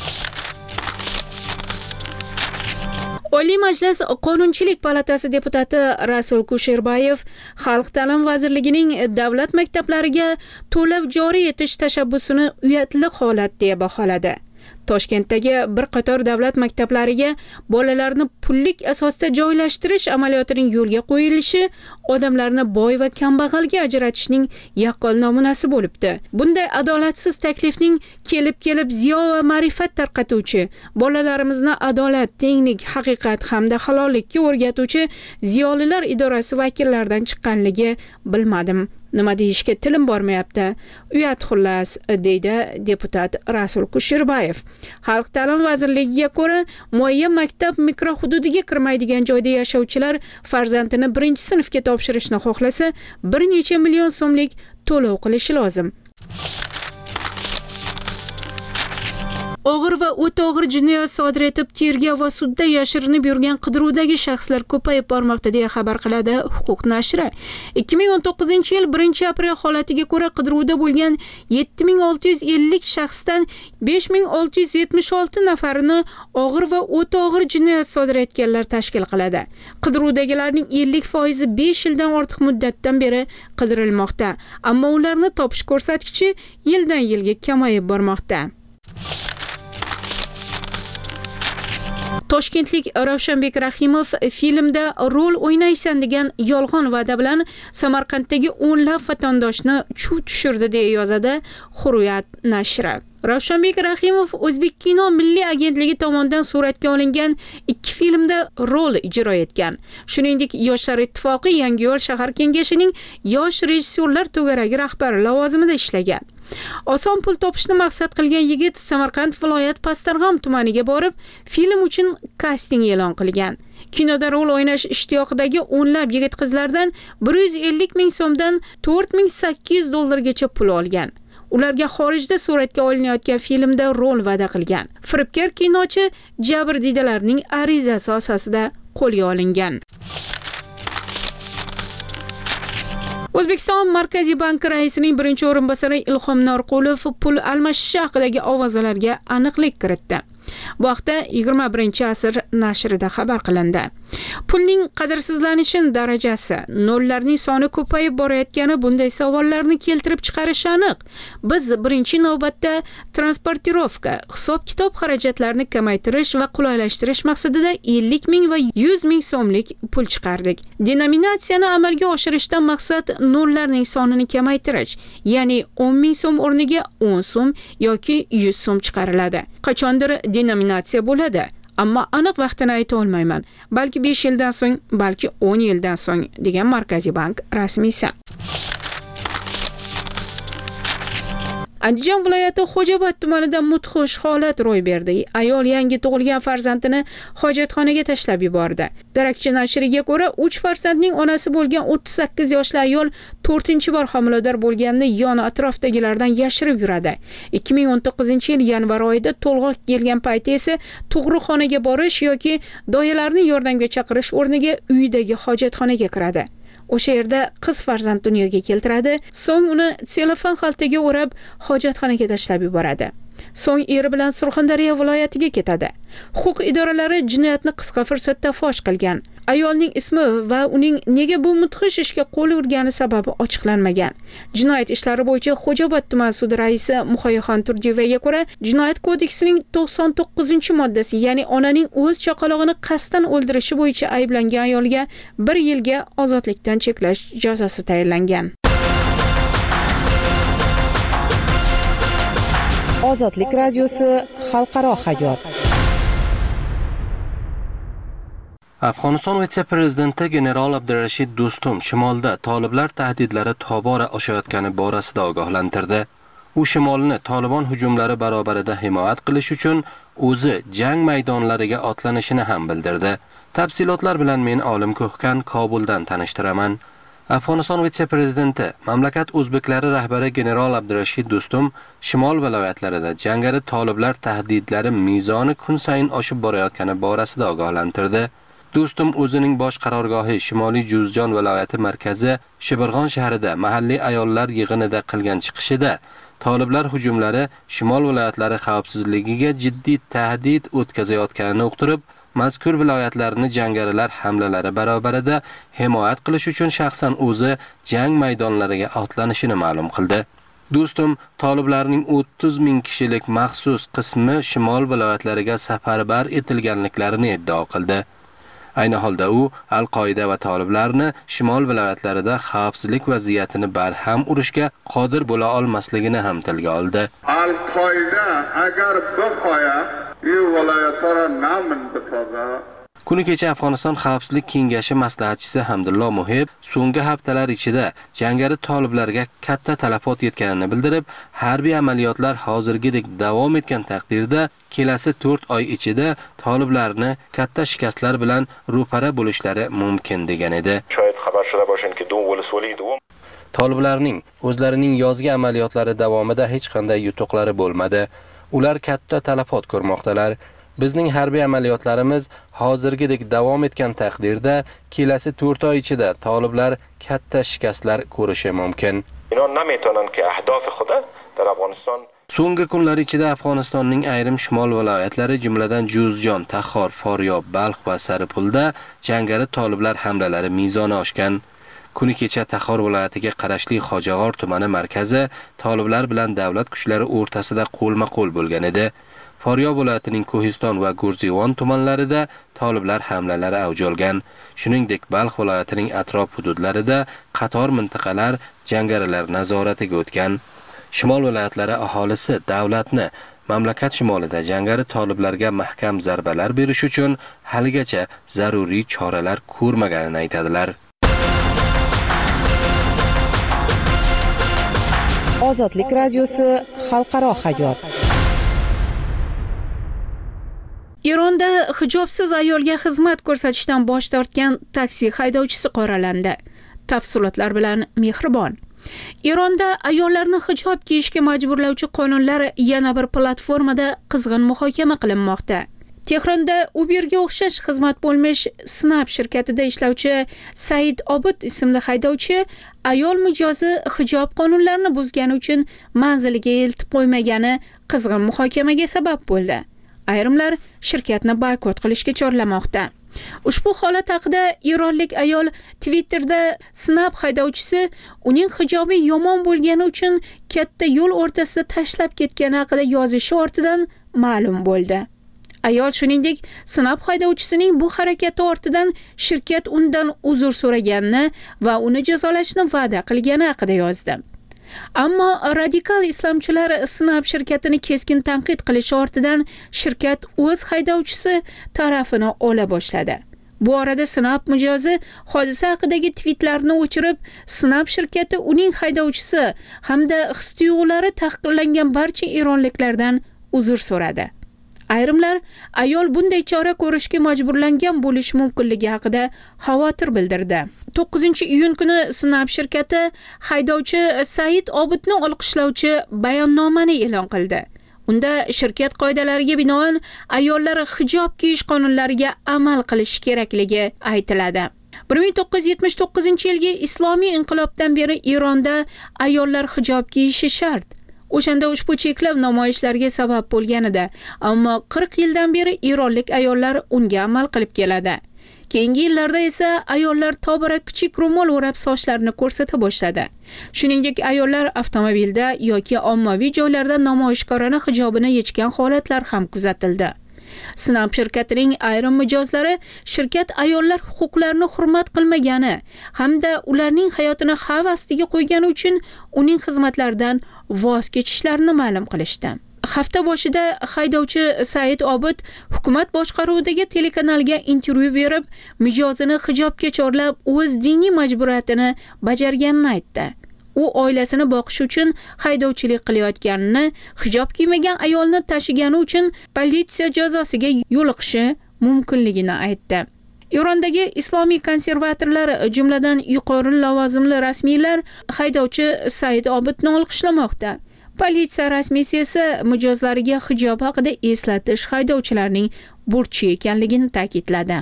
Oliy Majlis Qonunchilik palatasi deputati Rasul Kusherbayev Xalq ta'lim vazirligining davlat maktablariga to'lov joriy etish tashabbusini uyatli holat deya baholadi. Toshkentdagi bir qator davlat maktablariga bolalarni pullik asosda joylashtirish amaliyotining yo'lga qo'yilishi odamlarni boy va kambag'alga ajratishning yaqqol namunasi bo'libdi. Bunday adolatsiz taklifning kelib ziyo va ma'rifat tarqatuvchi, bolalarimizni adolat, tenglik, haqiqat hamda halollikka o'rgatuvchi ziyolilar idorasi vakillaridan chiqqanligi bilmadim. Nima deyishga tilim bormayapti. Uyat xullas, deydi deputat Rasul Kusherbayev. Xalq ta'lim vazirligiga ko'ra, muayyan maktab mikrohududiga kirmaydigan joyda yashovchilar farzandini 1-sinfga topshirishni xohlasa, bir necha million so'mlik to'lov qilishi lozim. Og'ir va o'ta og'ir jinoyat sodir etib, tergov va sudda yashirinib yurgan qidiruvdagi shaxslar ko'payib bormoqda deya xabar qiladi Huquq nashri. 2019-yil 1-aprel holatiga ko'ra qidiruvda bo'lgan 7650 shaxsdan 5676 nafarini og'ir va o'ta og'ir jinoyat sodir etganlar tashkil qiladi. Qidiruvdagilarning 50% 5 yildan ortiq muddatdan beri qidirilmoqda, ammo ularni topish ko'rsatkichi yildan yilga kamayib bormoqda. Toshkentlik Ravshanbek Rahimov filmda rol o'ynaysan degan yolg'on va'da bilan Samarqanddagi o'nlab vatandoshni chuv tushirdi deya yozadi Hurriyat nashri. Ravshanbek Rahimov O'zbek kino milliy agentligi tomonidan suratga olingan 2 filmda rol ijro etgan. Shuningdek, Yoshlar ittifoqi Yangiyo'l shahar kengashining yosh rejissyorlar to'garagi rahbari lavozimida ishlagan. Oson pul topishni maqsad qilgan yigit Samarqand viloyat Pastarg'om tumaniga borib, film uchun kasting e'lon qilgan. Kinoda rol o'ynash ishtiyoqidagi o'nlab yigit-qizlardan 150 ming so'mdan 4800 dollargacha pul olgan. Ularga xorijda suratga olinayotgan filmda rol va'da qilgan. Firibgar kinochi jabrdiydalarning arizasi asosida qo'lga olingan. O'zbekiston Markaziy banki raisining birinchi o'rinbosari Ilhom Norqulov pul almashishi haqidagi ovozalarga aniqlik kiritdi. Bu haqda 21-asr nashrida xabar qilindi. Pulning qadrsizlanishi darajasi, nollarning soni ko'payib borayotgani bunday savollarni keltirib chiqarishi aniq. Biz birinchi navbatda transportirovka, hisob-kitob xarajatlarini kamaytirish va qulaylashtirish maqsadida 50 ming va 100 ming so'mlik pul chiqardik. Denominatsiyani amalga oshirishdan maqsad nollarning sonini kamaytirish, ya'ni 10 ming so'm o'rniga 10 so'm yoki 100 so'm chiqariladi. Qachondir denominatsiya bo'ladi, ammo aniq vaqtini ayta olmayman. Balki 5 yildan so'ng, balki 10 yildan so'ng, degan Markaziy bank rasmiysi. Andijon viloyati Xo'jobod tumanida mudhish holat ro'y berdi. Ayol yangi tug'ilgan farzandini hojatxonaga tashlab yubordi. Darakchi nashriga ko'ra, 3 farzandning onasi bo'lgan 38 yoshli ayol 4-bor homilador bo'lganini yon atrofdagilardan yashirib yuradi. 2019-yil yanvar oyida to'lg'oq kelgan payti esa tug'ruqxonaga borish yoki doyalarni yordamga chaqirish o'rniga uydagi hojatxonaga kiradi. O'sha yerda qiz farzand dunyoga keltiradi, so'ng uni telefon xaltaga o'rab hojatxonaga tashlab yuboradi. So'ng eri bilan Surxondaryo viloyatiga ketadi. Huquq idoralari jinoyatni qisqa fursatda fosh qilgan. Ayolning ismi va uning nega bu mudhish ishga qo'l urgani sababi ochiqlanmagan. Jinoyat ishlari bo'yicha Xo'jobod tuman sudi raisi Muxoyaxon Turdiyevaga ko'ra, Jinoyat kodeksining 99-moddasi, ya'ni onaning o'z chaqalog'ini qasddan o'ldirishi bo'yicha ayblangan ayolga 1 yilga ozodlikdan cheklash jazosi tayinlangan. Ozodlik radiosi xalqaro hayot. Afg'oniston vitse-prezidenti general Abdurashid Do'stum shimolda toliblar tahdidlari tobora oshayotgani borasida ogohlantirdi. U shimolni Tolibon hujumlari barobarida himoyat qilish uchun o'zi jang maydonlariga otlanishini ham bildirdi. Tafsilotlar bilan men Olim Ko'hkan Kobuldan tanishtiraman. Afg'oniston vitse-prezidenti, mamlakat o'zbeklari rahbari general Abdurashid Do'stum shimol viloyatlarida jangari toliblar tahdidlari mezoni kun sayin oshib borayotgani borasida ogohlantirdi. Do'stum o'zining bosh qarorgohi Shimoliy Juzjon viloyati markazi Shibirg'on shahrida mahalliy ayollar yig'inida qilgan chiqishida toliblar hujumlari shimol viloyatlari xavfsizligiga jiddiy tahdid o'tkazayotganini uqtirib, mazkur viloyatlarni jangarilar hamlalari barobarida himoyat qilish uchun shaxsan o'zi jang maydonlariga otlanishini ma'lum qildi. Do'stum toliblarning 30 ming kishilik maxsus qismi shimol viloyatlariga safarbar etilganliklarini iddao qildi. Ayni holda u Al-Qoida va toliblarni shimol viloyatlarida xavfsizlik vaziyatini barham urishga qodir bo'la olmasligini ham tilga oldi. Al-Qoida agar bixoya bu viloyatlar namin bisaza. Kuni kecha Afg'oniston Xavfsizlik kengashi maslahatchisi Hamdullo Muhib so'nggi haftalar ichida jangari toliblarga katta talafot yetganini bildirib, harbiy amaliyotlar hozirgidek davom etgan taqdirda kelasi 4 oy ichida toliblarni katta shikastlar bilan ro'para bo'lishlari mumkin degan edi. Toliblarning o'zlarining yozgi amaliyotlari davomida hech qanday yutuqlari bo'lmadi. Ular katta talafot ko'rmoqdalar. Bizning harbiy amaliyotlarimiz hozirgidek davom etgan taqdirda kelasi 4 oy ichida toliblar katta shikastlar ko'rishi mumkin. So'nggi kunlar ichida Afg'onistonning ayrim shimol viloyatlari, jumladan Juzjon, Taxor, Foryob, Balx va Saripulda jangari toliblar hamlalari mezoni oshgan. Kuni kecha Taxor viloyatiga qarashli Xo'jag'or tumani markazi toliblar bilan davlat kuchlari o'rtasida qo'lma-qo'l bo'lgan edi. Foryob viloyatining Kohiston va Gurzivon tumanlarida toliblar hamlalari avj olgan. Shuningdek, Balx viloyatining atrof hududlarida qator mintaqalar jangarilar nazoratiga o'tgan. Shimol viloyatlari aholisi davlatni mamlakat shimolida jangari toliblarga mahkam zarbalar berish uchun haligacha zaruriy choralar ko'rmaganini aytadilar. Ozodlik radiosi xalqaro hayot. Eronda hijobsiz ayolga xizmat ko'rsatishdan bosh tortgan taksi haydovchisi qoralandi. Tafsilotlar bilan Mehribon. Eronda ayollarni hijob kiyishga majburlovchi qonunlar yana bir platformada qizg'in muhokama qilinmoqda. Tehronda Uberga o'xshash xizmat bo'lmish Snap shirkatida ishlovchi Said Obid ismli haydovchi ayol mijozi hijob qonunlarini buzgani uchun manziliga eltib qo'ymagani qizg'in muhokamaga sabab bo'ldi. Ayrimlar shirkatni boykot qilishga chorlamoqda. Ushbu holat haqida eronlik ayol Twitterda Snap haydovchisi uning hijobi yomon bo'lgani uchun katta yo'l o'rtasida tashlab ketgani haqida yozishi ortidan ma'lum bo'ldi. Ayol shuningdek Snap haydovchisining bu harakati ortidan shirkat undan uzr so'raganini va uni jazolashni va'da qilgani haqida yozdi. Ammo radikal islomchilar Snap shirkatini keskin tanqid qilishi ortidan shirkat o'z haydovchisi tarafini ola boshladi. Bu orada Snap mijozi hodisa haqidagi tweetlarni o'chirib, Snap shirkati uning haydovchisi hamda his-tuyg'ulari tahqirlangan barcha eronliklardan uzr so'radi. Ayrimlar ayol bunday chora ko'rishga majburlangan bo'lishi mumkinligi haqida xavotir bildirdi. 9-iyun kuni Snap shirkati haydovchi Said Obidni olqishlovchi bayonnomani e'lon qildi. Unda shirkat qoidalariga binoan ayollar hijob kiyish qonunlariga amal qilish kerakligi aytiladi. 1979-yilgi islomiy inqilobdan beri Eronda ayollar hijob kiyishi shart. O'shanda ushbu cheklov namoyishlarga sabab bo'lganida, ammo 40 yildan beri eronlik ayollar unga amal qilib keladi. Keyingi yillarda esa ayollar tobora kichik ro'mol o'rab sochlarini ko'rsata boshladi. Shuningdek, ayollar avtomobilda yoki ommaviy joylarda namoyishkorona hijobini yechgan holatlar ham kuzatildi. Snap shirkatining ayrim mijozlari shirkat ayollar huquqlarini hurmat qilmagani hamda ularning hayotini xavf ostiga qo'ygani uchun uning xizmatlaridan voz kechishlarini ma'lum qilishdi. Hafta boshida haydovchi Said Obid hukumat boshqaruvidagi telekanalga intervyu berib, mijozini hijobga chorlab, o'z diniy majburiyatini bajarganini aytdi. U oilasini boqish uchun haydovchilik qilayotganini, hijob kiymagan ayolni tashigani uchun politsiya jazosiga yo'liqishi mumkinligini aytdi. Irondagi islomiy konservatorlar, jumladan yuqori lavozimli rasmiylar haydovchi Said Obidni olqishlamoqda. Politsiya rasmiysi esa mijozlariga hijob haqida eslatish haydovchilarning burchi ekanligini ta'kidladi.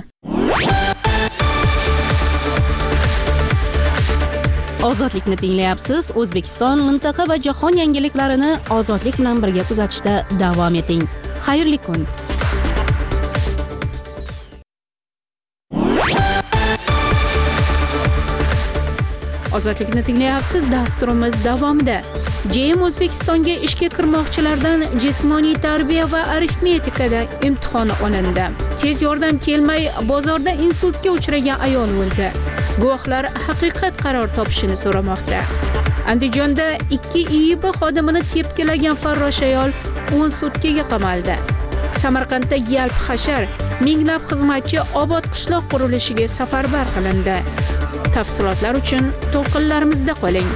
Ozodlikni tinglayapsiz. O'zbekiston, mintaqa va jahon yangiliklarini ozodlik bilan birga kuzatishda davom eting. Xayrli kun. Ozodlikni tinglayapsiz. Dasturimiz davomida JM O'zbekistonga ishga kirmoqchilardan jismoniy tarbiya va arifmetikada imtihon olindi. Tez yordam kelmay bozorda insultga uchragan ayol o'ldi. Guvohlar haqiqat qaror topishini so'ramoqda. Andijonda 2 IIB xodimini tepkilagan farrosh ayol 10 sutkaga qamaldi. Samarqandda yalp hashar minglab xizmatchi obod qishloq qurilishiga safarbar qilindi. Tafsilotlar uchun to'lqinlarimizda qoling.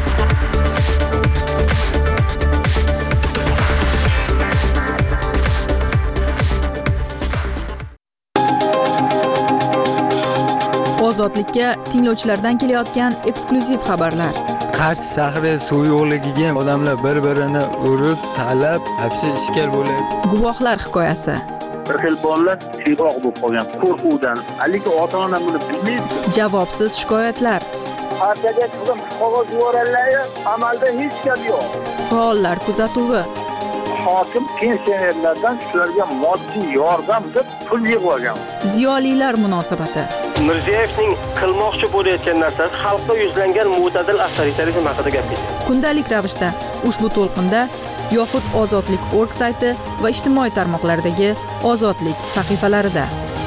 Ozodlikka tinglovchilardan kelayotgan eksklyuziv xabarlar. Qarshi shahri suv yo'qligiga odamlar bir-birini urib, talab, hapsi ishkal bo'ladi. Guvohlar hikoyasi. Bir xil bolalar siyroq bo'lib qolgan qo'rquvdan. Aliki ota-ona buni bilmaydi. Javobsiz shikoyatlar. Partiyaga qilib qog'oz yuborganlar, amalda hech gap yo'q. Faollar kuzatuvi. Hokim pensionerlardan shularga moddiy yordam deb pul yig'ib olgan. Ziyolilar munosabati. Mirziyoyevning qilmoqchi bo'layotgan narsasi xalqqa yuzlangan mo'tadil avtoritarizm haqida gapirdi. Kundalik ravishda ushbu to'lqinda yoxud ozodlik.org sayti va ijtimoiy tarmoqlardagi ozodlik sahifalarida.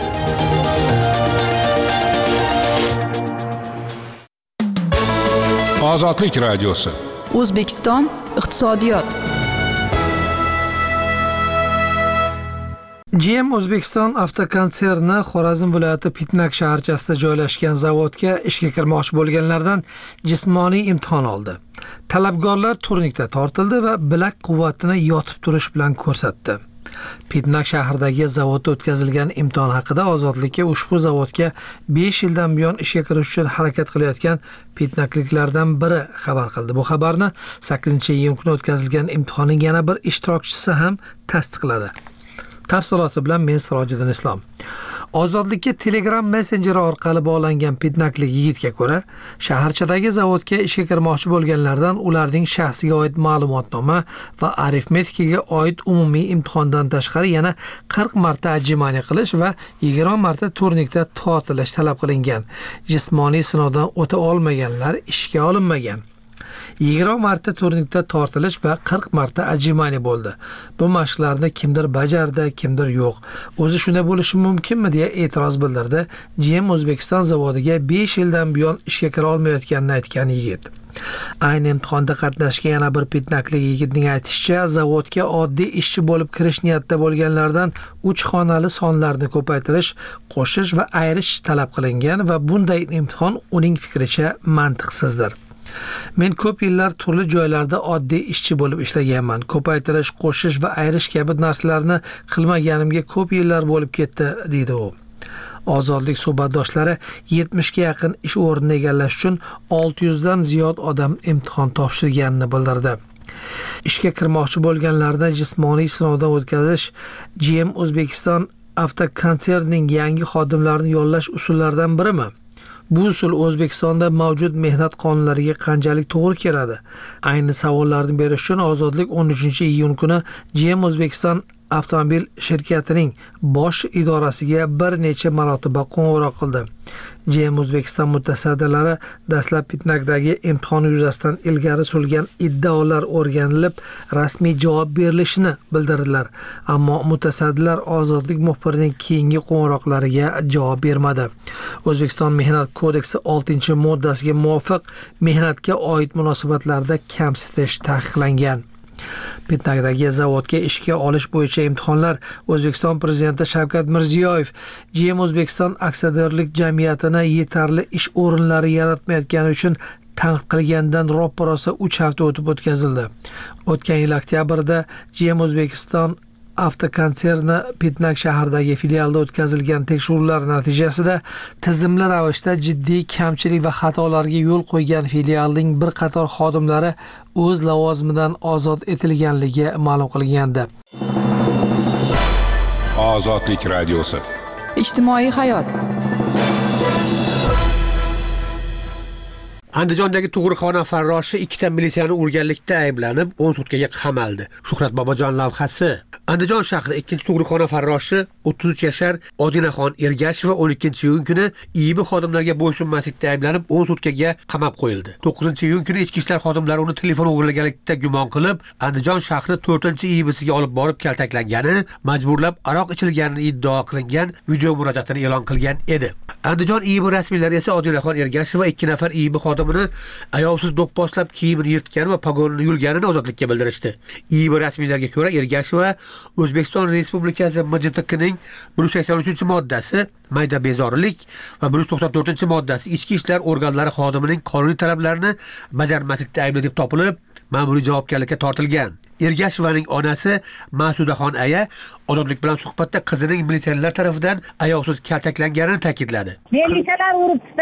Ozodlik radiosi. O'zbekiston iqtisodiyot. GM O'zbekiston avtokonserni Xorazm viloyati Pitnak shaharchasida joylashgan zavodga ishga kirmoqchi bo'lganlardan jismoniy imtihon oldi. Talabgorlar turnikda tortildi va bilak quvvatini yotib turish bilan ko'rsatdi. Pitnak shahridagi zavodda o'tkazilgan imtihon haqida Ozodlikka ushbu zavodga 5 yildan buyon ishga kirish uchun harakat qilayotgan pitnakliklardan biri xabar qildi. Bu xabarni 8-iyun kuni o'tkazilgan imtihonning yana bir ishtirokchisi ham tasdiqladi. Tafsiloti bilan men Sirojiddin Islom. Ozodlikka Telegram messenjeri orqali bog'langan pitnaklik yigitga ko'ra, shaharchadagi zavodga ishga kirmoqchi bo'lganlardan ularning shaxsiga oid ma'lumotnoma va arifmetikaga oid umumiy imtihondan tashqari yana 40 marta ajimani qilish va 20 marta turnikda tortilish talab qilingan. Jismoniy sinovdan o'ta olmaganlar ishga olinmagan. 20 marta turnikda tortilish va 40 marta ajimani bo'ldi. Bu mashqlarni kimdir bajardi, kimdir yo'q. O'zi shunday bo'lishi mumkinmi deya e'tiroz bildirdi. GM O'zbekiston zavodiga 5 yildan buyon ishga kira olmayotganini aytgan yigit. Ayni imtihonda qatnashgan yana bir pitnaklik yigitning aytishicha, zavodga oddiy ishchi bo'lib kirish niyatida bo'lganlardan 3 xonali sonlarni ko'paytirish, qo'shish va ayirish talab qilingan va bunday imtihon uning fikricha mantiqsizdir. Men ko'p yillar turli joylarda oddiy ishchi bo'lib ishlaganman. Ko'paytirish, qo'shish va ayirish kabi narsalarni qilmaganimga ko'p yillar bo'lib ketdi, deydi u. Ozodlik suhbatdoshlari 70 ga yaqin ish o'rnini egallash uchun 600 dan ziyod odam imtihon topshirganini bildirdi. Ishga kirmoqchi bo'lganlarni jismoniy sinovdan o'tkazish GM O'zbekiston avtokonsernining yangi xodimlarini yollash usullaridan birimi? Bu usul O'zbekistonda mavjud mehnat qonunlariga qanchalik to'g'ri keladi? Ayni savollarni berish uchun Ozodlik 13-iyun kuni GM O'zbekiston avtomobil shirkatining bosh idorasiga bir necha marotaba qo'ng'iroq qildi. GM O'zbekiston mutasaddilari dastlab Pitnakdagi imtihon yuzasidan ilgari surilgan iddaolar o'rganilib, rasmiy javob berilishini bildirdilar. Ammo mutasaddilar Ozodlik muxbirining keyingi qo'ng'iroqlariga javob bermadi. O'zbekiston Mehnat kodeksi 6-moddasiga muvofiq mehnatga oid munosabatlarda kamsitish taqiqlangan. Pitnakdagi zavodga ishga olish bo'yicha imtihonlar O'zbekiston prezidenti Shavkat Mirziyoyev GM O'zbekiston aksiyadorlik jamiyatini yetarli ish o'rinlari yaratmayotgani uchun tanqid qilgandan ro'pararosa 3 hafta o'tib o'tkazildi. O'tgan yil oktyabrda GM O'zbekiston avtokonserni Pitnak shahridagi filialida o'tkazilgan tekshiruvlar natijasida tizimli ravishda jiddiy kamchilik va xatolarga yo'l qo'ygan filialning bir qator xodimlari o'z lavozimidan ozod etilganligi ma'lum qilingandi. Ozodlik radiosi. Ijtimoiy hayot. Andijondagi tug'ruqxona farroshi 2 militsiyani urganlikda ayblanib 10 sutkaga qamaldi. Shuhrat Bobojon lavhasi. Andijon shahri 2-tug'ruqxona farroshi 33 yashar Odinaxon Ergasheva 12-iyun kuni IIB xodimlariga bo'ysunmaslikda ayblanib 10 sutkaga qamab qo'yildi. 9-iyun kuni ichki ishlar xodimlari uni telefon o'g'irlaganlikda gumon qilib, Andijon shahri 4-IIBsiga olib borib kaltaklangani, majburlab aroq ichilganini iddao qilingan video murojaatini e'lon qilgan edi. Andijon IIB rasmiylari esa Odinaxon Ergasheva 2 nafar IIB xodimini ayovsiz do'pposlab kiyimini yirtgani va pogonini yulganini ozodlikka bildirishdi. IIB rasmiylariga ko'ra Ergasheva O'zbekiston Respublikasi MJTKning 183-moddasi mayda bezorilik va 194-moddasi ichki ishlar organlari xodimining qonuniy talablarini bajarmaslikda aybli deb topilib, ma'muriy javobgarlikka tortilgan. Ergashevaning onasi Ma'sudaxon aya ozodlik bilan suhbatda qizining militsiyalar tarafidan ayovsiz kaltaklanganini ta'kidladi. Militsiyalar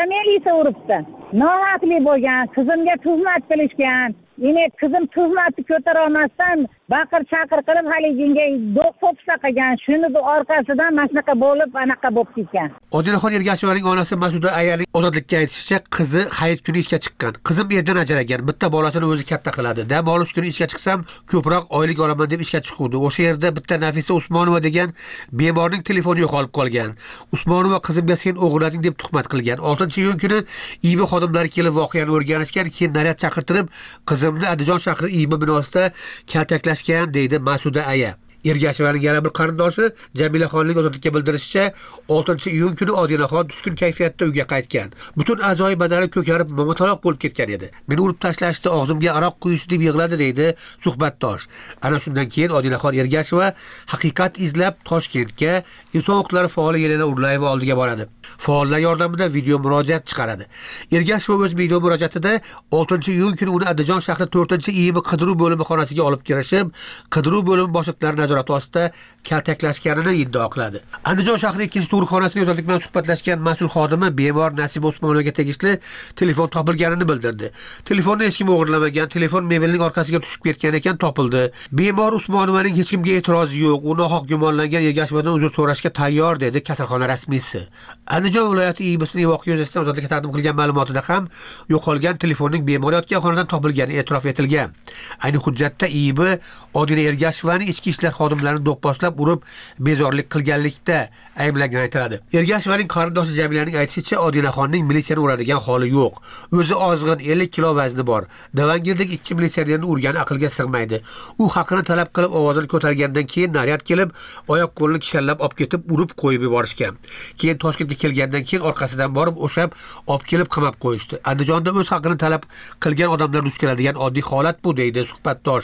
uribdi. Nohaqli bo'lgan, qizimga tuhmat qilishgan. Yine kızım tuhmatni ko'tara olmasdan baqir chaqir qilib haliginga do'q to'psa qilgan. Shuni orqasidan masnaqa bo'lib, anaqa bo'lib ketgan. Odinaxon Ergashevaning onasi Ma'suda ayaning ozodlikka aytishicha, qizi hayit kuni ishga chiqqan. Qizim erdan ajragan, bitta bolasini o'zi katta qiladi. Dam olish kuni ishga chiqsam, ko'proq oylik olaman deb ishga chiquvdi. O'sha yerda bitta Nafisa Usmonova degan bemorning telefoni yo'qolib qolgan. Usmonova qizimga sen o'g'irlading deb tuhmat qilgan. 6-iyun kuni IIB xodimlari kelib voqeani o'rganishgan, keyin naryad chaqirtirib, qizimni Andijon shahri IIB binosida kaltaklashgan deydi Ma'suda aya. Ergashevaning yana bir qarindoshi Jamilaxonning ozodlikka bildirishicha, 6-iyun kuni Odinaxon tushkun kayfiyatda uyga qaytgan. Butun a'zoyi badani ko'karib, momataloq bo'lib ketgan edi. Meni urib tashlashdi, og'zimga aroq quyishdi deb yig'ladi deydi suhbatdosh. Ana shundan keyin Odinaxon Ergasheva haqiqat izlab Toshkentga inson huquqlari faoli Yelena Urlayeva oldiga boradi. Faollar yordamida video murojaat chiqaradi. Ergasheva o'z video murojaatida 6-iyun kuni uni Andijon shahri 4-IIB qidiruv bo'limi xonasiga olib kirishib, qidiruv bo'limi boshliqlari nazorati ostida kaltaklashganini iddao qiladi. Andijon shahri 2-tug'ruqxonasida ozodlik bilan suhbatlashgan mas'ul xodimi bemor Nasiba Usmonovaga tegishli telefon topilganini bildirdi. Telefonni hech kim o'g'irlamagan, telefon mebelning orqasiga tushib ketgan ekan, topildi. Bemor Usmonovaning hech kimga e'tirozi yo'q, u nohaq gumonlangan Ergashevadan uzr so'rashga tayyor dedi kasalxona rasmiysi. Andijon viloyati IIBsining voqea yuzasidan ozodlikka taqdim qilgan ma'lumotida ham yo'qolgan telefonning bemor yotgan xonadan topilgani e'tirof etilgan. Ayni hujjatda IIB Odina Ergashevaning ichki ishlar xodimlarini do'pposlab urib bezorlik qilganlikda ayblangani aytiladi. Ergashevaning qarindoshi Jamilaning aytishicha, Odinaxonning militsiyani uradigan holi yo'q. O'zi ozg'in 50 kilo vazni bor. Davangirdagi 2 militsionerni urgani aqlga sig'maydi. U haqini talab qilib ovozini ko'targandan keyin naryad kelib, oyoq qo'lini kishallab olib ketib urib qo'yib yuborishgan. Keyin Toshkentga kelgandan keyin orqasidan borib o'shab olib kelib qamab qo'yishdi. Andijonda o'z haqini talab qilgan odamlar duch keladigan oddiy holat bu deydi suhbatdosh.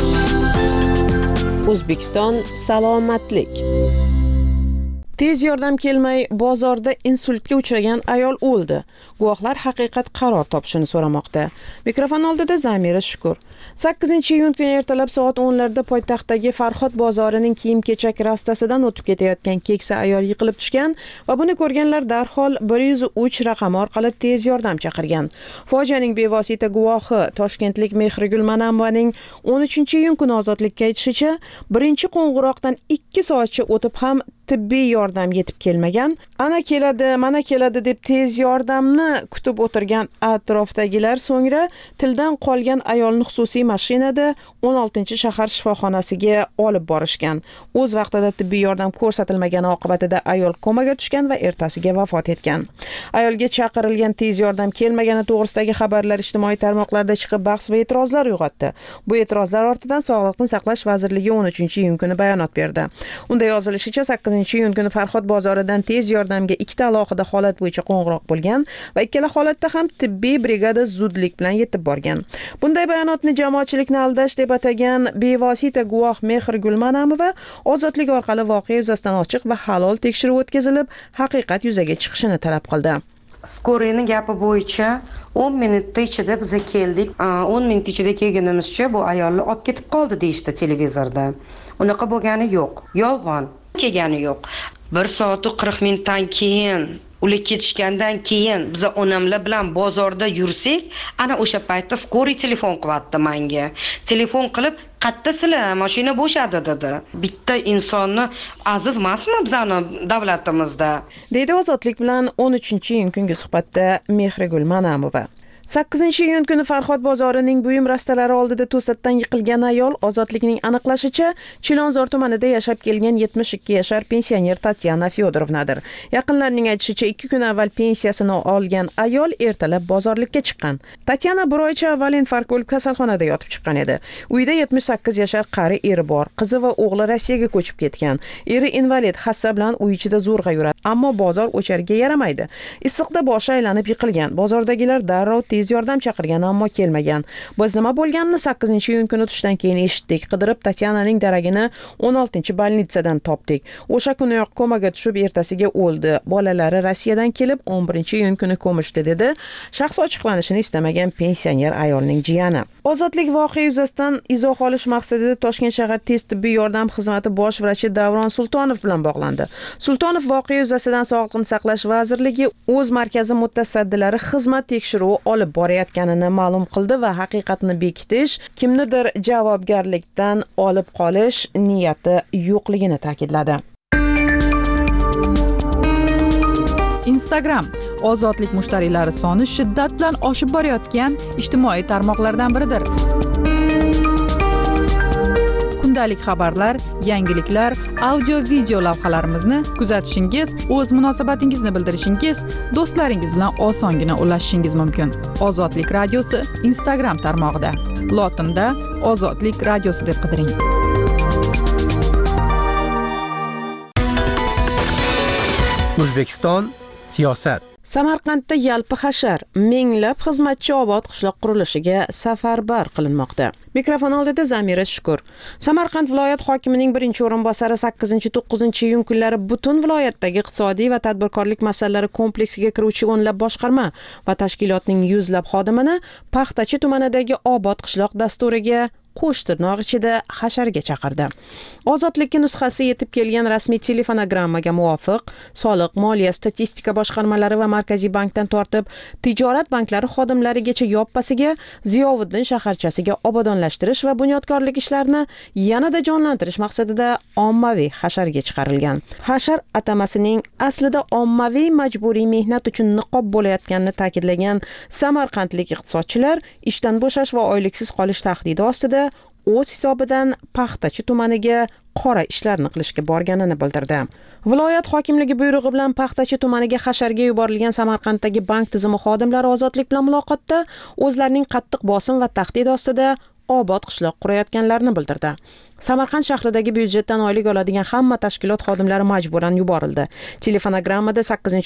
O'zbekiston salomatlik. Tez yordam kelmay bozorda insultga uchragan ayol o'ldi. Guvohlar haqiqat qaror topishini so'ramoqda. Mikrofon oldida Zamira Shukur. 8-iyun kuni ertalab soat 10larda poytaxtdagi Farhod bozorining kiyim-kechak rastasidan o'tib ketayotgan keksa ayol yiqilib tushgan va buni ko'rganlar darhol 103 raqami orqali tez yordam chaqirgan. Fojianing bevosita guvohi Toshkentlik Mehrigul Manamovaning 13-iyun kuni ozodlikka aytishicha, birinchi qo'ng'iroqdan 2 soatcha o'tib ham tibbiy yordam yetib kelmagan. Ana keladi, mana keladi deb tez yordamni kutib o'tirgan atrofdagilar so'ngra tildan qolgan ayolni xususiy mashinada 16-shahar shifoxonasiga olib borishgan. O'z vaqtida tibbiy yordam ko'rsatilmagani oqibatida ayol komaga tushgan va ertasiga vafot etgan. Ayolga chaqirilgan tez yordam kelmagani to'g'risidagi xabarlar ijtimoiy tarmoqlarda chiqib bahs va e'tirozlar uyg'otdi. Bu e'tirozlar ortidan Sog'liqni saqlash vazirligi 13-iyun kuni bayonot berdi. Unda yozilishicha 8-iyun kuni Farhod bozoridan tez yordamga 2 alohida holat bo'yicha qo'ng'iroq bo'lgan va ikkala holatda ham tibbiy brigada zudlik bilan yetib borgan. Bunday bayonotni jamoatchilikni aldash deb atagan bevosita guvoh Mehrigul Manamova ozodlik orqali voqea yuzasidan ochiq va halol tekshiruv o'tkazilib, haqiqat yuzaga chiqishini talab qildi. Skoriyning gapi bo'yicha 10 minutda ichida biz keldik. 10 minut ichida kelganimizcha bu ayolni olib ketib qoldi deyishdi televizorda. Unaqa bo'lgani yo'q. Yolg'on. Kelgani yo'q. 1 soat 40 minutdan keyin ular ketishgandan keyin biz onamlar bilan bozorda yursak, ana o'sha paytda skoriy telefon qilyapti menga. Telefon qilib, "Qayerdasizlar? Mashina bo'shadi" dedi. Bitta insonni aziz emasmi bizning davlatimizda? Deydi Ozodlik bilan 13-iyun kungi suhbatda Mehrigul Manamova. 8-iyun kuni Farhod bozorining buyum rastalari oldida to'satdan yiqilgan ayol Ozodlikning aniqlashicha Chilonzor tumanida yashab kelgan 72 yashar pensioner Tatyana Fyodorovnadir. Yaqinlarning aytishicha 2 kun avval pensiyasini olgan ayol ertalab bozorlikka chiqqan. Tatyana bir oycha avval infarkt bo'lib kasalxonada yotib chiqqan edi. Uyda 78 yashar qari eri bor. Qizi va o'g'li Rossiyaga ko'chib ketgan. Eri invalid, hassa bilan uy ichida zo'rg'a yuradi, ammo bozor o'charga yaramaydi. Issiqda boshi aylanib yiqilgan. Bozordagilar darrov tez yordam chaqirgan, ammo kelmagan. Biz nima bo'lganini 8-iyun kuni tushdan keyin eshitdik. Qidirib Tatyananing daragini 16-bolnitsadan topdik. O'sha kuniyoq komaga tushib ertasiga o'ldi. Bolalari Rossiyadan kelib 11-iyun kuni ko'mishdi dedi. Shaxs ochiqlanishini istamagan pensioner ayolning jiyani. Ozodlik voqea yuzasidan izoh olish maqsadida Toshkent shahar tez tibbiy yordam xizmati bosh vrachi Davron Sultonov bilan bog'landi. Sultonov voqea yuzasidan Sog'liqni saqlash vazirligi o'z markazi mutasaddilari xizmat tekshiruvi olib borayotganini ma'lum qildi va haqiqatni bekitish, kimnidir javobgarlikdan olib qolish niyati yo'qligini ta'kidladi. Instagram Ozodlik mushtariylari soni shiddat bilan oshib borayotgan ijtimoiy tarmoqlardan biridir. Kundalik xabarlar, yangiliklar, audio-video lavhalarimizni kuzatishingiz, o'z munosabatingizni bildirishingiz, do'stlaringiz bilan osongina ulashishingiz mumkin. Ozodlik radiosi Instagram tarmog'ida. Lotinda Ozodlik radiosi deb qidiring. O'zbekiston siyosat. Samarqandda yalpi hashar, minglab xizmatchi obod qishloq qurilishiga safarbar qilinmoqda. Mikrofon oldida Zamira Shukur. Samarqand viloyat hokimining birinchi o'rinbosari 8-9-iyun kunlari butun viloyatdagi iqtisodiy va tadbirkorlik masalalari kompleksiga kiruvchi o'nlab boshqarma va tashkilotning yuzlab xodimini Paxtachi tumanidagi obod qishloq dasturiga qo'sh tirnoq ichida hasharga chaqirdi. Ozodlikka nusxasi yetib kelgan rasmiy telefonogrammaga muvofiq, soliq, moliya, statistika boshqarmalari va Markaziy bankdan tortib, tijorat banklari xodimlarigacha yoppasiga Ziyovuddin shaharchasiga obodonlashtirish va bunyodkorlik ishlarini yanada jonlantirish maqsadida ommaviy hasharga chiqarilgan. Hashar atamasining aslida ommaviy majburiy mehnat uchun niqob bo'layotganini ta'kidlagan samarqandlik iqtisodchilar ishdan bo'shash va oyliksiz qolish tahdidi ostida o'z hisobidan Paxtachi tumaniga qora ishlarni qilishga borganini bildirdi. Viloyat hokimligi buyrug'i bilan Paxtachi tumaniga hasharga yuborilgan Samarqanddagi bank tizimi xodimlari Ozodlik bilan muloqotda o'zlarining qattiq bosim va tahdid ostida obod qishloq qurayotganlarini bildirdi. Samarqand shahridagi byudjetdan oylik oladigan hamma tashkilot xodimlari majburan yuborildi. Telefonogrammada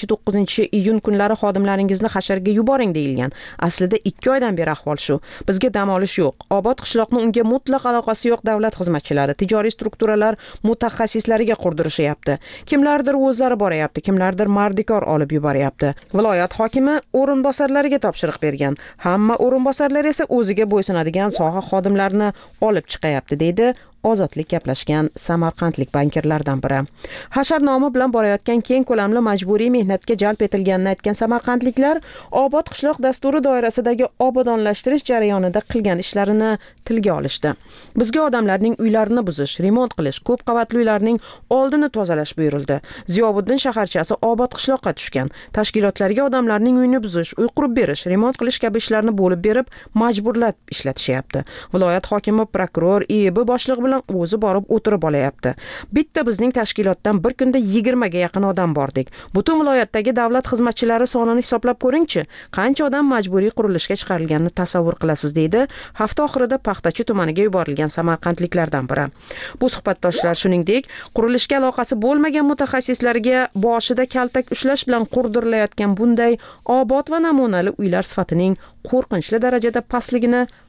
8-9-iyun kunlari xodimlaringizni hasharga yuboring deyilgan. Aslida 2 oydan beri ahvol shu. Bizga dam olish yo'q. Obod qishloqni unga mutlaq aloqasi yo'q davlat xizmatchilari, tijoriy strukturalar mutaxassislariga qurdirishyapti. Kimlardir o'zlari boryapti, kimlardir mardikor olib yuboryapti. Viloyat hokimi o'rinbosarlariga topshiriq bergan. Hamma o'rinbosarlar esa o'ziga bo'ysunadigan soha xodimlarini olib chiqayapti, deydi Ozodlik gaplashgan samarqandlik bankirlardan biri. Hashar nomi bilan borayotgan keng ko'lamli majburiy mehnatga jalb etilganini aytgan samarqandliklar obod qishloq dasturi doirasidagi obodonlashtirish jarayonida qilgan ishlarini tilga olishdi. Bizga odamlarning uylarini buzish, remont qilish, ko'p qavatli uylarning oldini tozalash buyurildi. Ziyovuddin shaharchasi obod qishloqqa tushgan. Tashkilotlarga odamlarning uyini buzish, uy qurib berish, remont qilish kabi ishlarni bo'lib berib, majburlab ishlatishyapti. Viloyat hokimi, prokuror, IIB boshlig'i bilan o'zi borib o'tirib olayapti. Bitta bizning tashkilotdan bir kunda 20 ga yaqin odam bordik. Butun viloyatdagi davlat xizmatchilari sonini hisoblab ko'ring-chi, qancha odam majburiy qurilishga chiqarilganini tasavvur qilasiz, deydi hafta oxirida Paxtachi tumaniga yuborilgan samarqandliklardan biri. Bu suhbatdoshlar shuningdek, qurilishga aloqasi bo'lmagan mutaxassislarga boshida kaltak ushlash bilan qurdirilayotgan bunday obod va namunali uylar sifatining qo'rqinchli darajada pastligini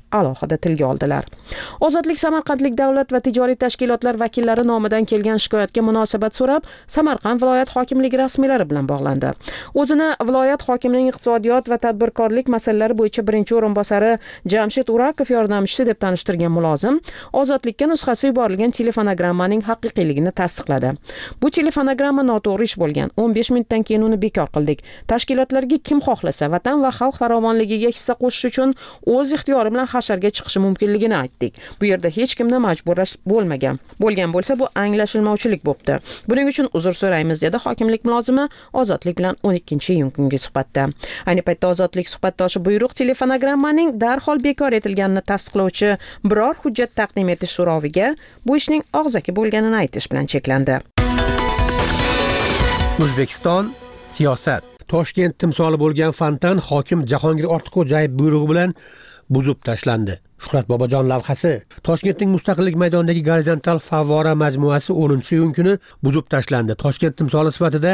alohida tilga oldilar. Ozodlik Samarqandlik davlat va tijoriy tashkilotlar vakillari nomidan kelgan shikoyatga munosabat so'rab Samarqand viloyat hokimligi rasmiylari bilan bog'landi. O'zini viloyat hokimining iqtisodiyot va tadbirkorlik masalalari bo'yicha birinchi o'rinbosari Jamshid Urakov yordamchisi deb tanishtirgan mulozim Ozodlikka nusxasi yuborilgan telefonogrammaning haqiqiyligini tasdiqladi. Bu telefonogramma noto'g'ri ish bo'lgan. 15 minutdan keyin uni bekor qildik. Tashkilotlarga kim xohlasa vatan va xalq farovonligiga hissa qo'shish uchun o'z ixtiyori bilan hasharga chiqishi mumkinligini aytdik. Bu yerda hech kimni majburlash bo'lmagan. Bo'lgan bo'lsa bu anglashilmovchilik bo'pti. Buning uchun uzr so'raymiz dedi hokimlik mulozimi Ozodlik bilan 12-iyun kungi suhbatda. Ayni paytda Ozodlik suhbatdoshi buyruq telefonogrammaning darhol bekor etilganini tasdiqlovchi biror hujjat taqdim etish so'roviga bu ishning og'zaki bo'lganini aytish bilan cheklandi. O'zbekiston siyosat. Toshkent timsoli bo'lgan fontan hokim Jahongir Ortiqxo'jayev buyrug'i bilan buzib tashlandi. Shuhrat Bobojon lavhasi. Toshkentning Mustaqillik maydonidagi gorizontal favvora majmuasi 10-iyun kuni buzib tashlandi. Toshkent timsoli sifatida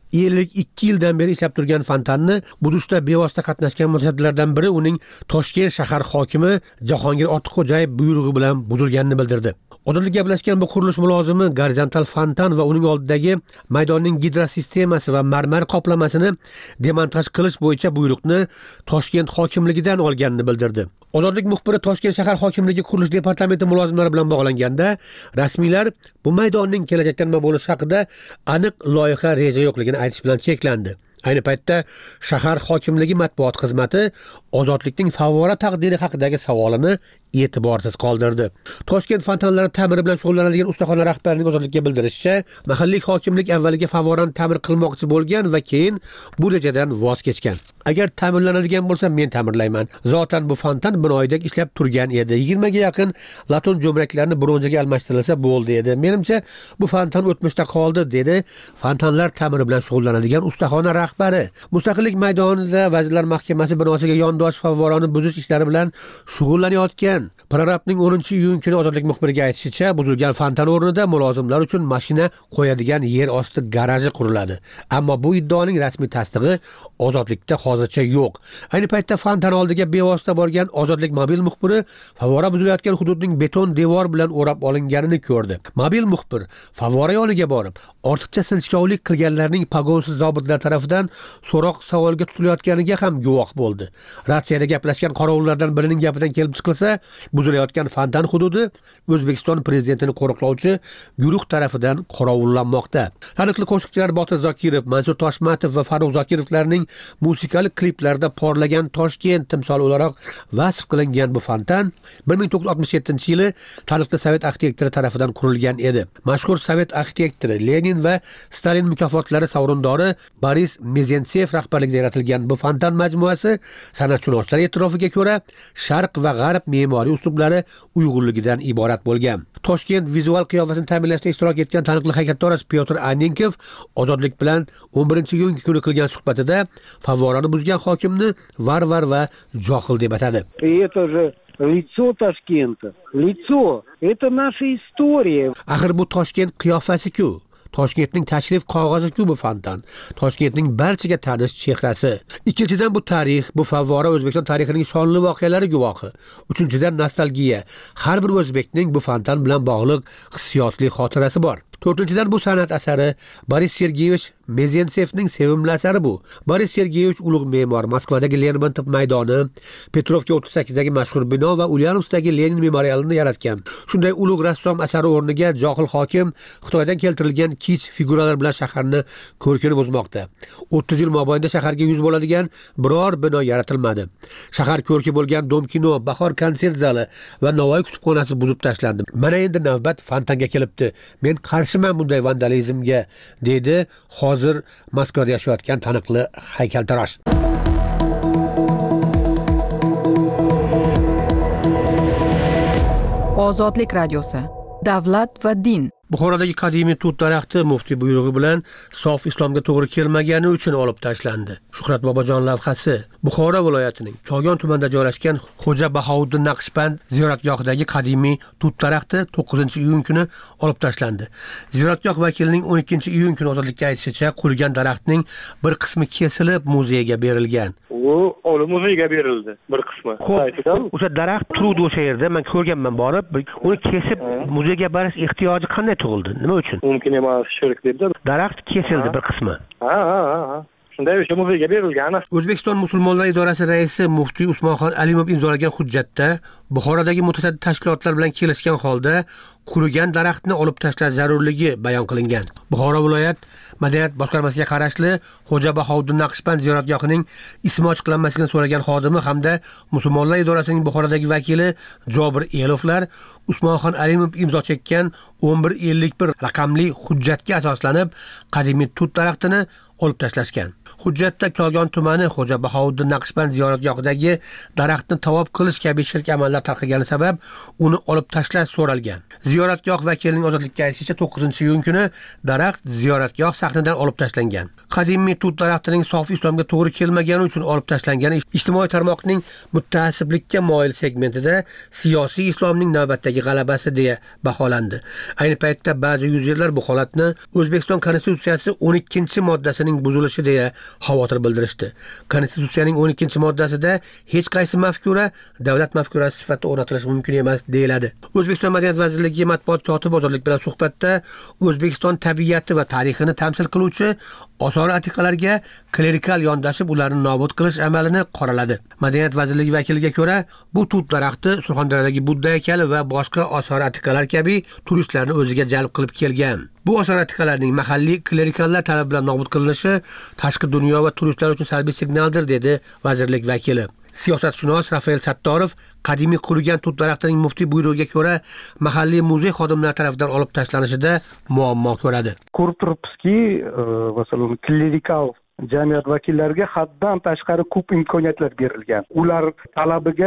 52 yildan beri ishlab turgan fontanni buzishda bevosita qatnashgan mutasaddilardan biri uning Toshkent shahar hokimi Jahongir Ortiqxo'jayev buyrug'i bilan buzilganini bildirdi. Ozodlikka gaplashgan bu qurilish mulozimi gorizontal fontan va uning oldidagi maydonning gidrosistemasi va marmar qoplamasini demontaj qilish bo'yicha buyruqni Toshkent hokimligidan olganini bildirdi. Ozodlik muxbiri Toshkent shahar hokimligi qurilish departamenti mulozimlari bilan bog'langanda rasmiylar bu maydonning kelajakda nima bo'lishi haqida aniq loyiha reja yo'qligini aytish bilan cheklandi. Ayni paytda shahar hokimligi matbuot xizmati ozodlikning favvora taqdiri haqidagi savolini e'tiborsiz qoldirdi. Toshkent fontanlari ta'miri bilan shug'ullanadigan ustaxona rahbarining Ozodlikka bildirishicha, mahalliy hokimlik avvaliga favvorani ta'mir qilmoqchi bo'lgan va keyin bu rejadan voz kechgan. Agar ta'mirlanadigan bo'lsa, men ta'mirlayman. Zotan bu fontan binoyidek ishlab turgan edi. 20 ga yaqin laton jo'mraklarni bronzaga almashtirilsa bo'ldi edi. Menimcha bu fontan o'tmishda qoldi, dedi fontanlar ta'miri bilan shug'ullanadigan ustaxona rahbari. Mustaqillik maydonida Vazirlar Mahkamasi binosiga yondosh favvorani buzish ishlari bilan shug'ullanayotgan Prorabning 10-iyun kuni Ozodlik muxbiriga aytishicha, buzilgan fontan o'rnida mulozimlar uchun mashina qo'yadigan yer osti garaji quriladi. Ammo bu iddaoning rasmiy tasdig'i Ozodlikda hozircha yo'q. Ayni paytda fontan oldiga bevosita borgan Ozodlik mobil muxbiri favvora buzilayotgan hududning beton devor bilan o'rab olinganini ko'rdi. Mobil muxbir favvora yoniga borib, ortiqcha sinchkovlik qilganlarning pagonsiz zobitlar tomonidan so'roq savolga tutilayotganiga ham guvoh bo'ldi. Ratsiyada gaplashgan qorovullardan birining gapidan kelib chiqilsa, buzilayotgan fontan hududi O'zbekiston prezidentini qo'riqlovchi guruh tomonidan qorovullanmoqda. Taniqli qo'shiqchilar Botir Zokirov, Mansur Toshmatov va Farruh Zokirovlarning musikalik kliplarda porlagan Toshkent timsoli o'laroq vasf qilingan bu fontan 1967-yili taniqli sovet arxitektori tomonidan qurilgan edi. Mashhur sovet arxitektori Lenin va Stalin mukofotlari sovrindori Boris Mezentsev rahbarligida yaratilgan bu fontan majmuasi san'atshunoslar e'tirofiga ko'ra sharq va g'arb me'moriy uslublari uyg'unligidan iborat bo'lgan. Toshkent vizual qiyofasini ta'minlashda ishtirok etgan taniqli haykaltarosh Pyotr Annenkov Ozodlik bilan 11-iyun kuni qilgan suhbatida favvorani buzgan hokimni varvar va johil deb atadi. Это же лицо Ташкента. Лицо. Это наша история. Axir bu Toshkent qiyofasi-ku. Toshkentning tashrif qog'ozi-ku bu fontan. Toshkentning barchaga tanish chehrasi. Ikkinchidan bu tarix, bu favvora O'zbekiston tarixining shonli voqealari guvohi. Uchinchidan nostalgiya. Har bir o'zbekning bu fontan bilan bog'liq hissiyotli xotirasi bor. To'rtinchidan bu san'at asari Boris Sergeyevich Mezentsevning sevimli asari bu. Boris Sergeyevich ulug' me'mor, Moskvadagi Lermontov maydoni, Petrovka 38dagi mashhur bino va Ulyanovskdagi Lenin memorialini yaratgan. Shunday ulug' rassom asari o'rniga johil hokim Xitoydan keltirilgan kich figuralar bilan shaharni ko'rkini buzmoqda. 30 yil mobaynida shaharga yuz bo'ladigan biror bino yaratilmadi. Shahar ko'rki bo'lgan Dom kino, Bahor konsert zali va Navoiy kutubxonasi buzib tashlandi. Mana endi navbat fontanga kelibdi. Men qarshiman bunday vandalizmga, dedi hozir Moskvada yashayotgan taniqli haykaltarosh. Ozodlik radiosi. Davlat va din. Buxorodagi qadimiy tut daraxti muftiy buyrug'i bilan sof islomga to'g'ri kelmagani uchun olib tashlandi. Shuhrat Bobojon lavhasi. Buxoro viloyatining Kogon tumanida joylashgan Xo'ja Bahouddin Naqshband ziyoratgohidagi qadimiy tut daraxti 9-iyun kuni olib tashlandi. Ziyoratgoh vakilining 12-iyun kuni ozodlikka aytishicha, qurigan daraxtning bir qismi kesilib muzeyga berilgan. U olib muzeyga berildi bir qismi. O'sha daraxt turuvdi o'sha yerda, men ko'rganman borib, uni kesib muzeyga berish ehtiyoji qanday tug'ildi? Nima uchun? Mumkin emas, shirk debdi. Daraxt kesildi bir qismi. Ha. Shunday o'sha muzeyga berilgan. O'zbekiston musulmonlar idorasi raisi muftiy Usmonxon Alimov imzolagan hujjatda Buxorodagi mutasaddi tashkilotlar bilan kelishgan holda qurigan daraxtni olib tashlash zarurligi bayon qilingan. Buxoro viloyat madaniyat boshqarmasiga qarashli Xo'ja Bahouddin Naqshband ziyoratgohining ismi ochiqlanmasligini so'ragan xodimi hamda musulmonlar idorasining Buxorodagi vakili Jobir Elovlar Usmonxon Alimov imzo chekkan 1151 raqamli hujjatga asoslanib qadimiy tut daraxtini olib tashlashgan. Hujjatda Kogon tumani Xo'ja Bahouddin Naqshband ziyoratgohidagi daraxtni tavob qilish kabi shirk amallar tarqagani sabab uni olib tashlash so'ralgan. Ziyoratgoh vakilining ozodlikka aytishicha 9-iyun kuni daraxt ziyoratgoh sahnidan olib tashlangan. Qadimiy tut daraxtining sof islomga to'g'ri kelmagani uchun olib tashlangani ijtimoiy tarmoqning mutta'assiblikka moyil segmentida siyosiy islomning navbatdagi g'alabasi deya baholandi. Ayni paytda ba'zi yuzerlar bu holatni O'zbekiston Konstitutsiyasi 12-moddasining buzilishi deya xavotir bildirishdi. Konstitutsiyaning 12-moddasida hech qaysi mafkura davlat mafkurasi sifatida o'rnatilishi mumkin emas deyiladi. O'zbekiston Madaniyat vazirligi matbuot kotibi ozodlik bilan suhbatda O'zbekiston tabiati va tarixini tamsil qiluvchi osori atiqalarga klerikal yondashib ularni nobud qilish amalini qoraladi. Madaniyat vazirligi vakiliga ko'ra, bu tut daraxti Surxondaryodagi Budda haykali va boshqa osori atiqalar kabi turistlarni o'ziga jalb qilib kelgan. Bu osori atiqalarning mahalliy klerikallar talabi bilan nobud qilinishi tashqi dunyo va turistlar uchun salbiy signaldir, dedi vazirlik vakili. Siyosatshunos Rafael Sattorov qadimiy qurigan tut daraxtining muftiy buyrug'iga ko'ra mahalliy muzey xodimlari tomonidan olib tashlanishida muammo ko'radi. Ko'rib turibsizki, masalan, klerikal jamiyat vakillariga haddan tashqari ko'p imkoniyatlar berilgan. Ular talabiga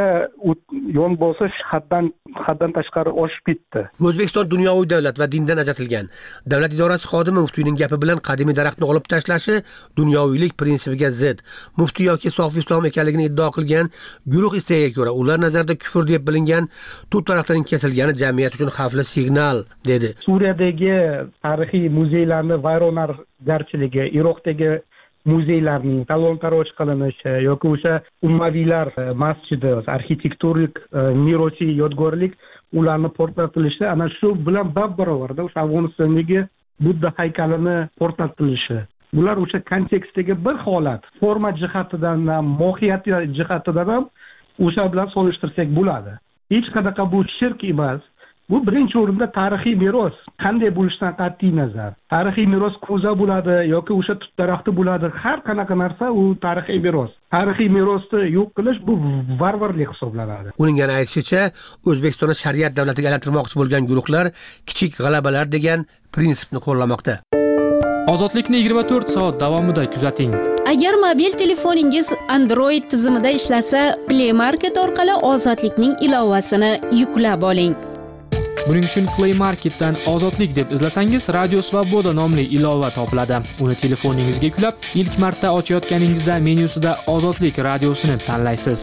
yon bosish haddan tashqari oshib ketdi. O'zbekiston dunyoviy davlat va dindan ajratilgan. Davlat idorasi xodimi muftiyning gapi bilan qadimiy daraxtni olib tashlashi dunyoviylik prinsipiga zid. Muftiy yoki sof islom ekanligini iddao qilgan guruh istegiga ko'ra ular nazarda kufr deb bilingan tut daraxtining kesilgani jamiyat uchun xavfli signal, dedi. Suriyadagi tarixiy muzeylarni vayronagarchiligi, Iroqdagi muzeylarning talon-taroj qilinishi yoki o'sha ummaviylar masjidi, arxitektorik merosiy yodgorlik ularni portlatilishi ana shu bilan bab-barobarda o'sha Afg'onistondagi Budda haykalini portlatilishi. Bular o'sha kontekstdagi bir holat, forma jihatidan ham, mohiyat jihatidan ham o'sha bilan solishtirsak bo'ladi. Hech qanaqa bu shirk emas. Bu birinchi o'rinda tarixiy meros. Qanday bo'lishidan qat'iy nazar. Tarixiy meros ko'za bo'ladi yoki o'sha tut daraxti bo'ladi. Har qanaqa narsa u tarixiy meros. Tarixiy merosni yo'q qilish bu varvarlik hisoblanadi. Uning yana aytishicha, O'zbekistonni shariat davlatiga aylantirmoqchi bo'lgan guruhlar kichik g'alabalar degan prinsipni qo'llamoqda. Ozodlikni 24 soat davomida kuzating. Agar mobil telefoningiz Android tizimida ishlasa, Play Market orqali Ozodlikning ilovasini yuklab oling. Buning uchun Play Marketdan Ozodlik deb izlasangiz, Radio Svoboda nomli ilova topiladi. Uni telefoningizga yuklab, ilk marta ochayotganingizda menyusida Ozodlik radiosini tanlaysiz.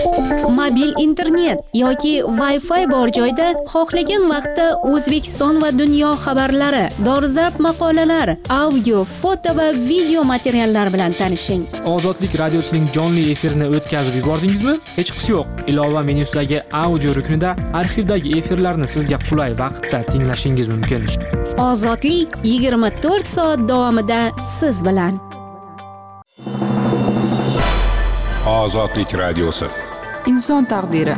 Mobil internet yoki Wi-Fi bor joyda xohlagan vaqtda O'zbekiston va dunyo xabarlari, dolzarb maqolalar, audio, foto va video materiallar bilan tanishing. Ozodlik radiosining jonli efirini o'tkazib yubordingizmi? Hech qisi yo'q. Ilova menyusidagi audio ruknida arxivdagi efirlarni sizga qulay vaqtda tinglashingiz mumkin. Ozodlik 24 soat davomida siz bilan. Ozodlik radiosi. Inson taqdiri.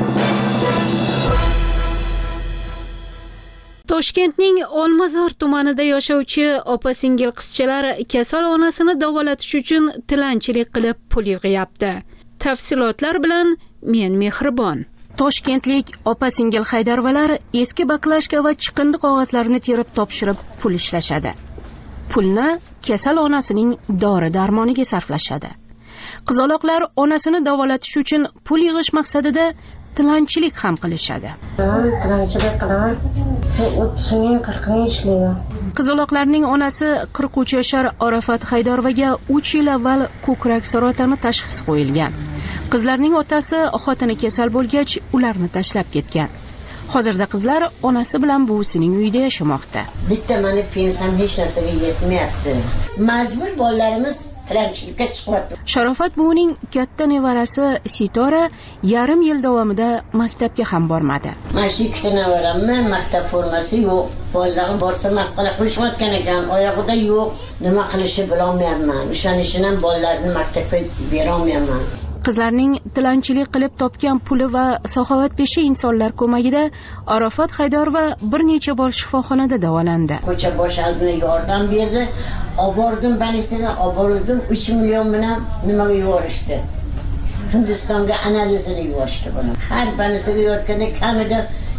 Toshkentning Olmazor tumanida yashovchi opa-singil qizchalar kasal onasini davolatish uchun tilanchilik qilib pul yig'yapti. Tafsilotlar bilan men Mehribon. Toshkentlik opa-singil Haydarvalar eski baklashka va chiqindi qog'ozlarini terib topshirib pul ishlashadi. Pulni kasal onasining dori-darmoniga sarflashadi. Qizaloqlar onasini davolatish uchun pul yig'ish maqsadida tilanchilik ham qilishadi. Tilanchilik qilaman. 30 ming 40 ming ishlayman. Qizaloqlarning onasi 43 yoshar Arafat Haydarovaga 3 yil avval ko'krak saratoni tashxisi qo'yilgan. Qizlarning otasi xotini kasal bo'lgach, ularni tashlab ketgan. Hozirda qizlar onasi bilan buvisining uyida yashamoqda. Bitta meni pensiyam hech narsaga yetmayapti. Majbur bolalarimiz tilanchilikka chiqyapti. Sharofat buvining katta nevarasi Sitora yarim yil davomida maktabga ham bormadi. Mana shu ikkita nevaramni maktab formasi yo'q. Bolalar borsa masxara qilishayotgan ekan, oyog'ida yo'q. Nima qilishni bilolmayapman. O'shaning uchun ham bolalarni maktabga bera olmayapman. Qizlarning tilanchilik qilib topgan puli va saxovatpesha insonlar ko'magida Arafat Haydarova bir necha bor shifoxonada davolandi. Ko'cha boshazini yordam berdi. Obordim, banisini obordim, 3 million bilan nimaga yuborishdi? Hindistonga analizini yuborishdi buni. Har banisiga yotganda kamida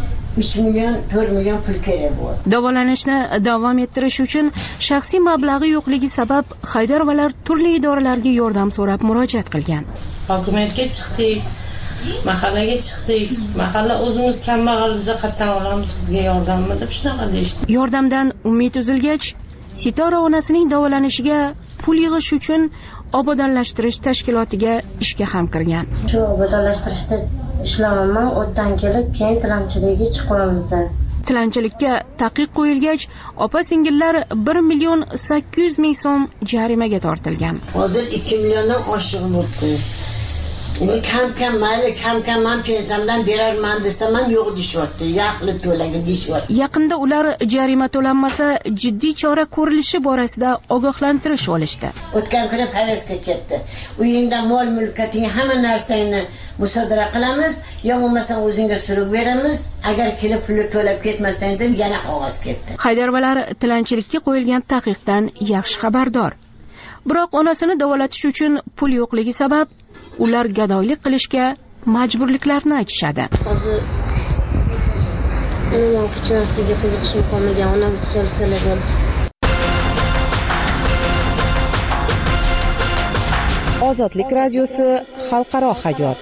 3 million, 4 million pul kerak bo'ldi. Davolanishni davom ettirish uchun shaxsiy mablag'i yo'qligi sabab Haydarovalar turli idoralarga yordam so'rab murojaat qilgan. Hokimiyatga chiqdik, mahallaga chiqdik. Mahalla o'zimiz kambag'al jihatdan olamiz, sizga yordammi deb shunaqa deyishdi. Yordamdan umid uzilgach, Sitora onasining davolanishiga pul yig'ish uchun obodonlashtirish tashkilotiga ishga ham kirgan. Shu obodonlashtirishda ishlamayman, o'tdan kelib keyin tilanchilikka chiqamiz. Tilanchilikka taqiq qo'yilgach, opa-singillar 1 million 800 ming so'm jarimaga tortilgan. Hozir 2 milliondan oshiq bo'ldi. Uni kam mayli kam men pensiyamdan berarman desam ham yo'q deyapti. Yaqli to'lagan deyapti. Yaqinda ular jarima to'lanmasa jiddiy chora ko'rilishi borasida ogohlantirish olishdi. O'tgan kuni Parisga ketdi. Uyingda mol mulkating hamma narsangni musodara qilamiz, yo bo'lmasa o'zingga surib beramiz. Agar kelib pulni to'lab ketmasang deb yana qog'oz ketdi. Haydarovalar tilanchilikka qo'yilgan taqiqdan yaxshi xabardor. Biroq onasini davolatish uchun pul yo'qligi sabab ular gadoylik qilishga majburliklarini aytishadi. Hozir umuman hech narsaga qiziqishim qolmagan, onam tuzalsalar. Ozodlik radiosi xalqaro hayot.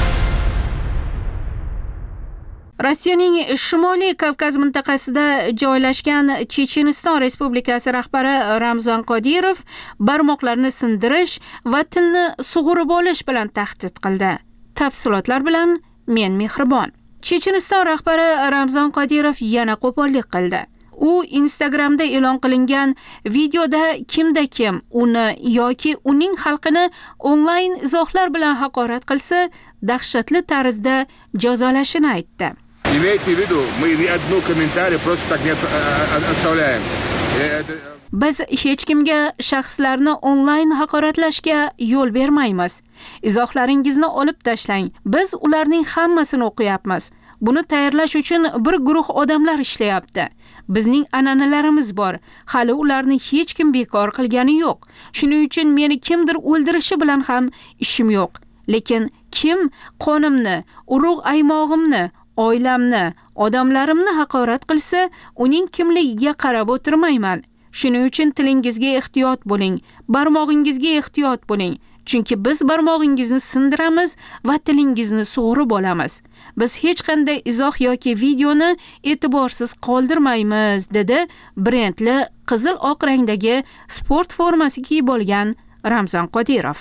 Rossiyaning Shimoliy Kavkaz mintaqasida joylashgan Checheniston Respublikasi rahbari Ramzan Qodirov barmoqlarni sindirish va tilni sug'urib olish bilan tahdid qildi. Tafsilotlar bilan men Mehribon. Checheniston rahbari Ramzan Qodirov yana qo'pollik qildi. U Instagramda e'lon qilingan videoda kim uni yoki uning xalqini onlayn izohlar bilan haqorat qilsa, dahshatli tarzda jazolashini aytdi. Имейте в виду, мы ни одну комментарий просто так не оставляем. Biz hech kimga shaxslarni onlayn haqoratlashga yo'l bermaymiz. Izohlaringizni olib tashlang. Biz ularning hammasini o'qiyapmiz. Buni tayyorlash uchun bir guruh odamlar ishlayapti. Bizning an'analarimiz bor. Hali ularni hech kim bekor qilgani yo'q. Shuning uchun meni kimdir o'ldirishi bilan ham ishim yo'q. Lekin kim qonimni, urug' aymog'imni, oilamni, odamlarimni haqorat qilsa, uning kimligiga qarab o'tirmayman. Shuning uchun tilingizga ehtiyot bo'ling, barmog'ingizga ehtiyot bo'ling. Chunki biz barmog'ingizni sindiramiz va tilingizni sug'urib olamiz. Biz hech qanday izoh yoki videoni e'tiborsiz qoldirmaymiz, dedi brendli qizil oq rangdagi sport formasi kiyib olgan Ramzan Qodirov.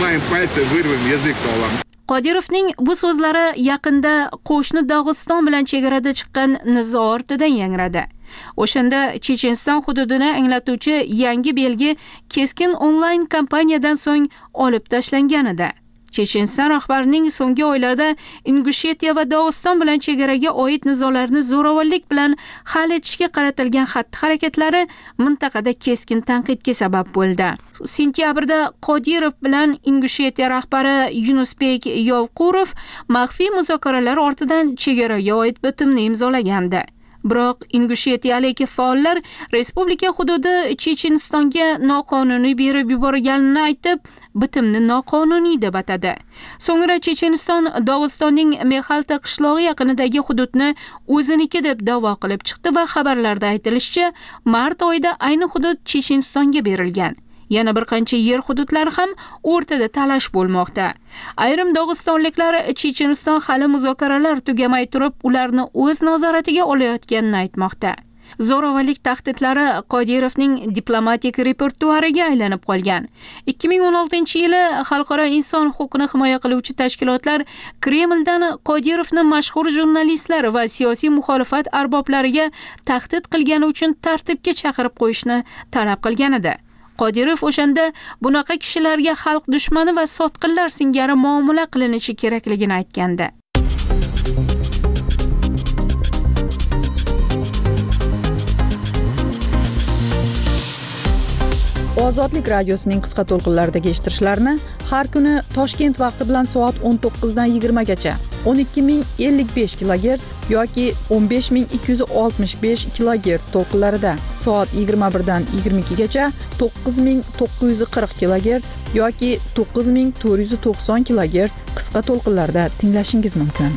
Qodirovning bu so'zlari yaqinda qo'shni Dog'iston bilan chegarada chiqqan nizo ortidan yangradi. O'shanda Checheniston hududini anglatuvchi yangi belgi keskin onlayn kampaniyadan so'ng olib tashlangan edi. Checheniston rahbarining so'nggi oylarda Ingushetiya va Dog'iston bilan chegaraga oid nizolarni zo'ravonlik bilan hal etishga qaratilgan xatti-harakatlari mintaqada keskin tanqidga sabab bo'ldi. Sentyabrda Qodirov bilan Ingushetiya rahbari Yunusbek Yovqurov maxfiy muzokaralar ortidan chegaraga oid bitimni imzolagandi. Biroq ingushetiyalik faollar respublika hududi Chechenistonga noqonuniy berib yuborganini aytib, bitimni noqonuniy deb atadi. So'ngra Checheniston Dog'istonning Mexalta qishlog'i yaqinidagi hududni o'ziniki deb da'vo qilib chiqdi va xabarlarda aytilishicha, mart oyida ayni hudud Chechenistonga berilgan. yana bir qancha yer hududlari ham o'rtada talash bo'lmoqda. Ayrim dog'istonliklar Checheniston hali muzokaralar tugamay turib, ularni o'z nazoratiga olayotganini aytmoqda. Zo'ravonlik tahdidlari Qodirovning diplomatik repertuariga aylanib qolgan. 2016-yili xalqaro inson huquqini himoya qiluvchi tashkilotlar Kremldan Qodirovni mashhur jurnalistlar va siyosiy muxolifat arboblariga tahdid qilgani uchun tartibga chaqirib qo'yishni talab qilgan edi. Qodirov o'shanda bunaqa kishilarga xalq dushmani va sotqinlar singari muomala qilinishi kerakligini aytgandi. Ozodlik radiosining qisqa to'lqinlaridagi eshittirishlarni har kuni Toshkent vaqti bilan soat 19 dan 20 gacha 12055 kHz yoki 15265 kHz to'lqinlarida, soat 21 dan 22 gacha 9940 kHz yoki 9490 kHz qisqa to'lqinlarda tinglashingiz mumkin.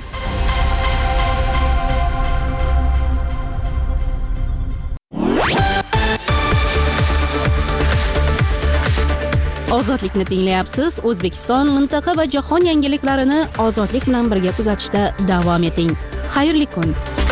Ozodlikni tinglayapsiz. O'zbekiston, mintaqa va jahon yangiliklarini ozodlik bilan birga kuzatishda davom eting. Xayrli kun.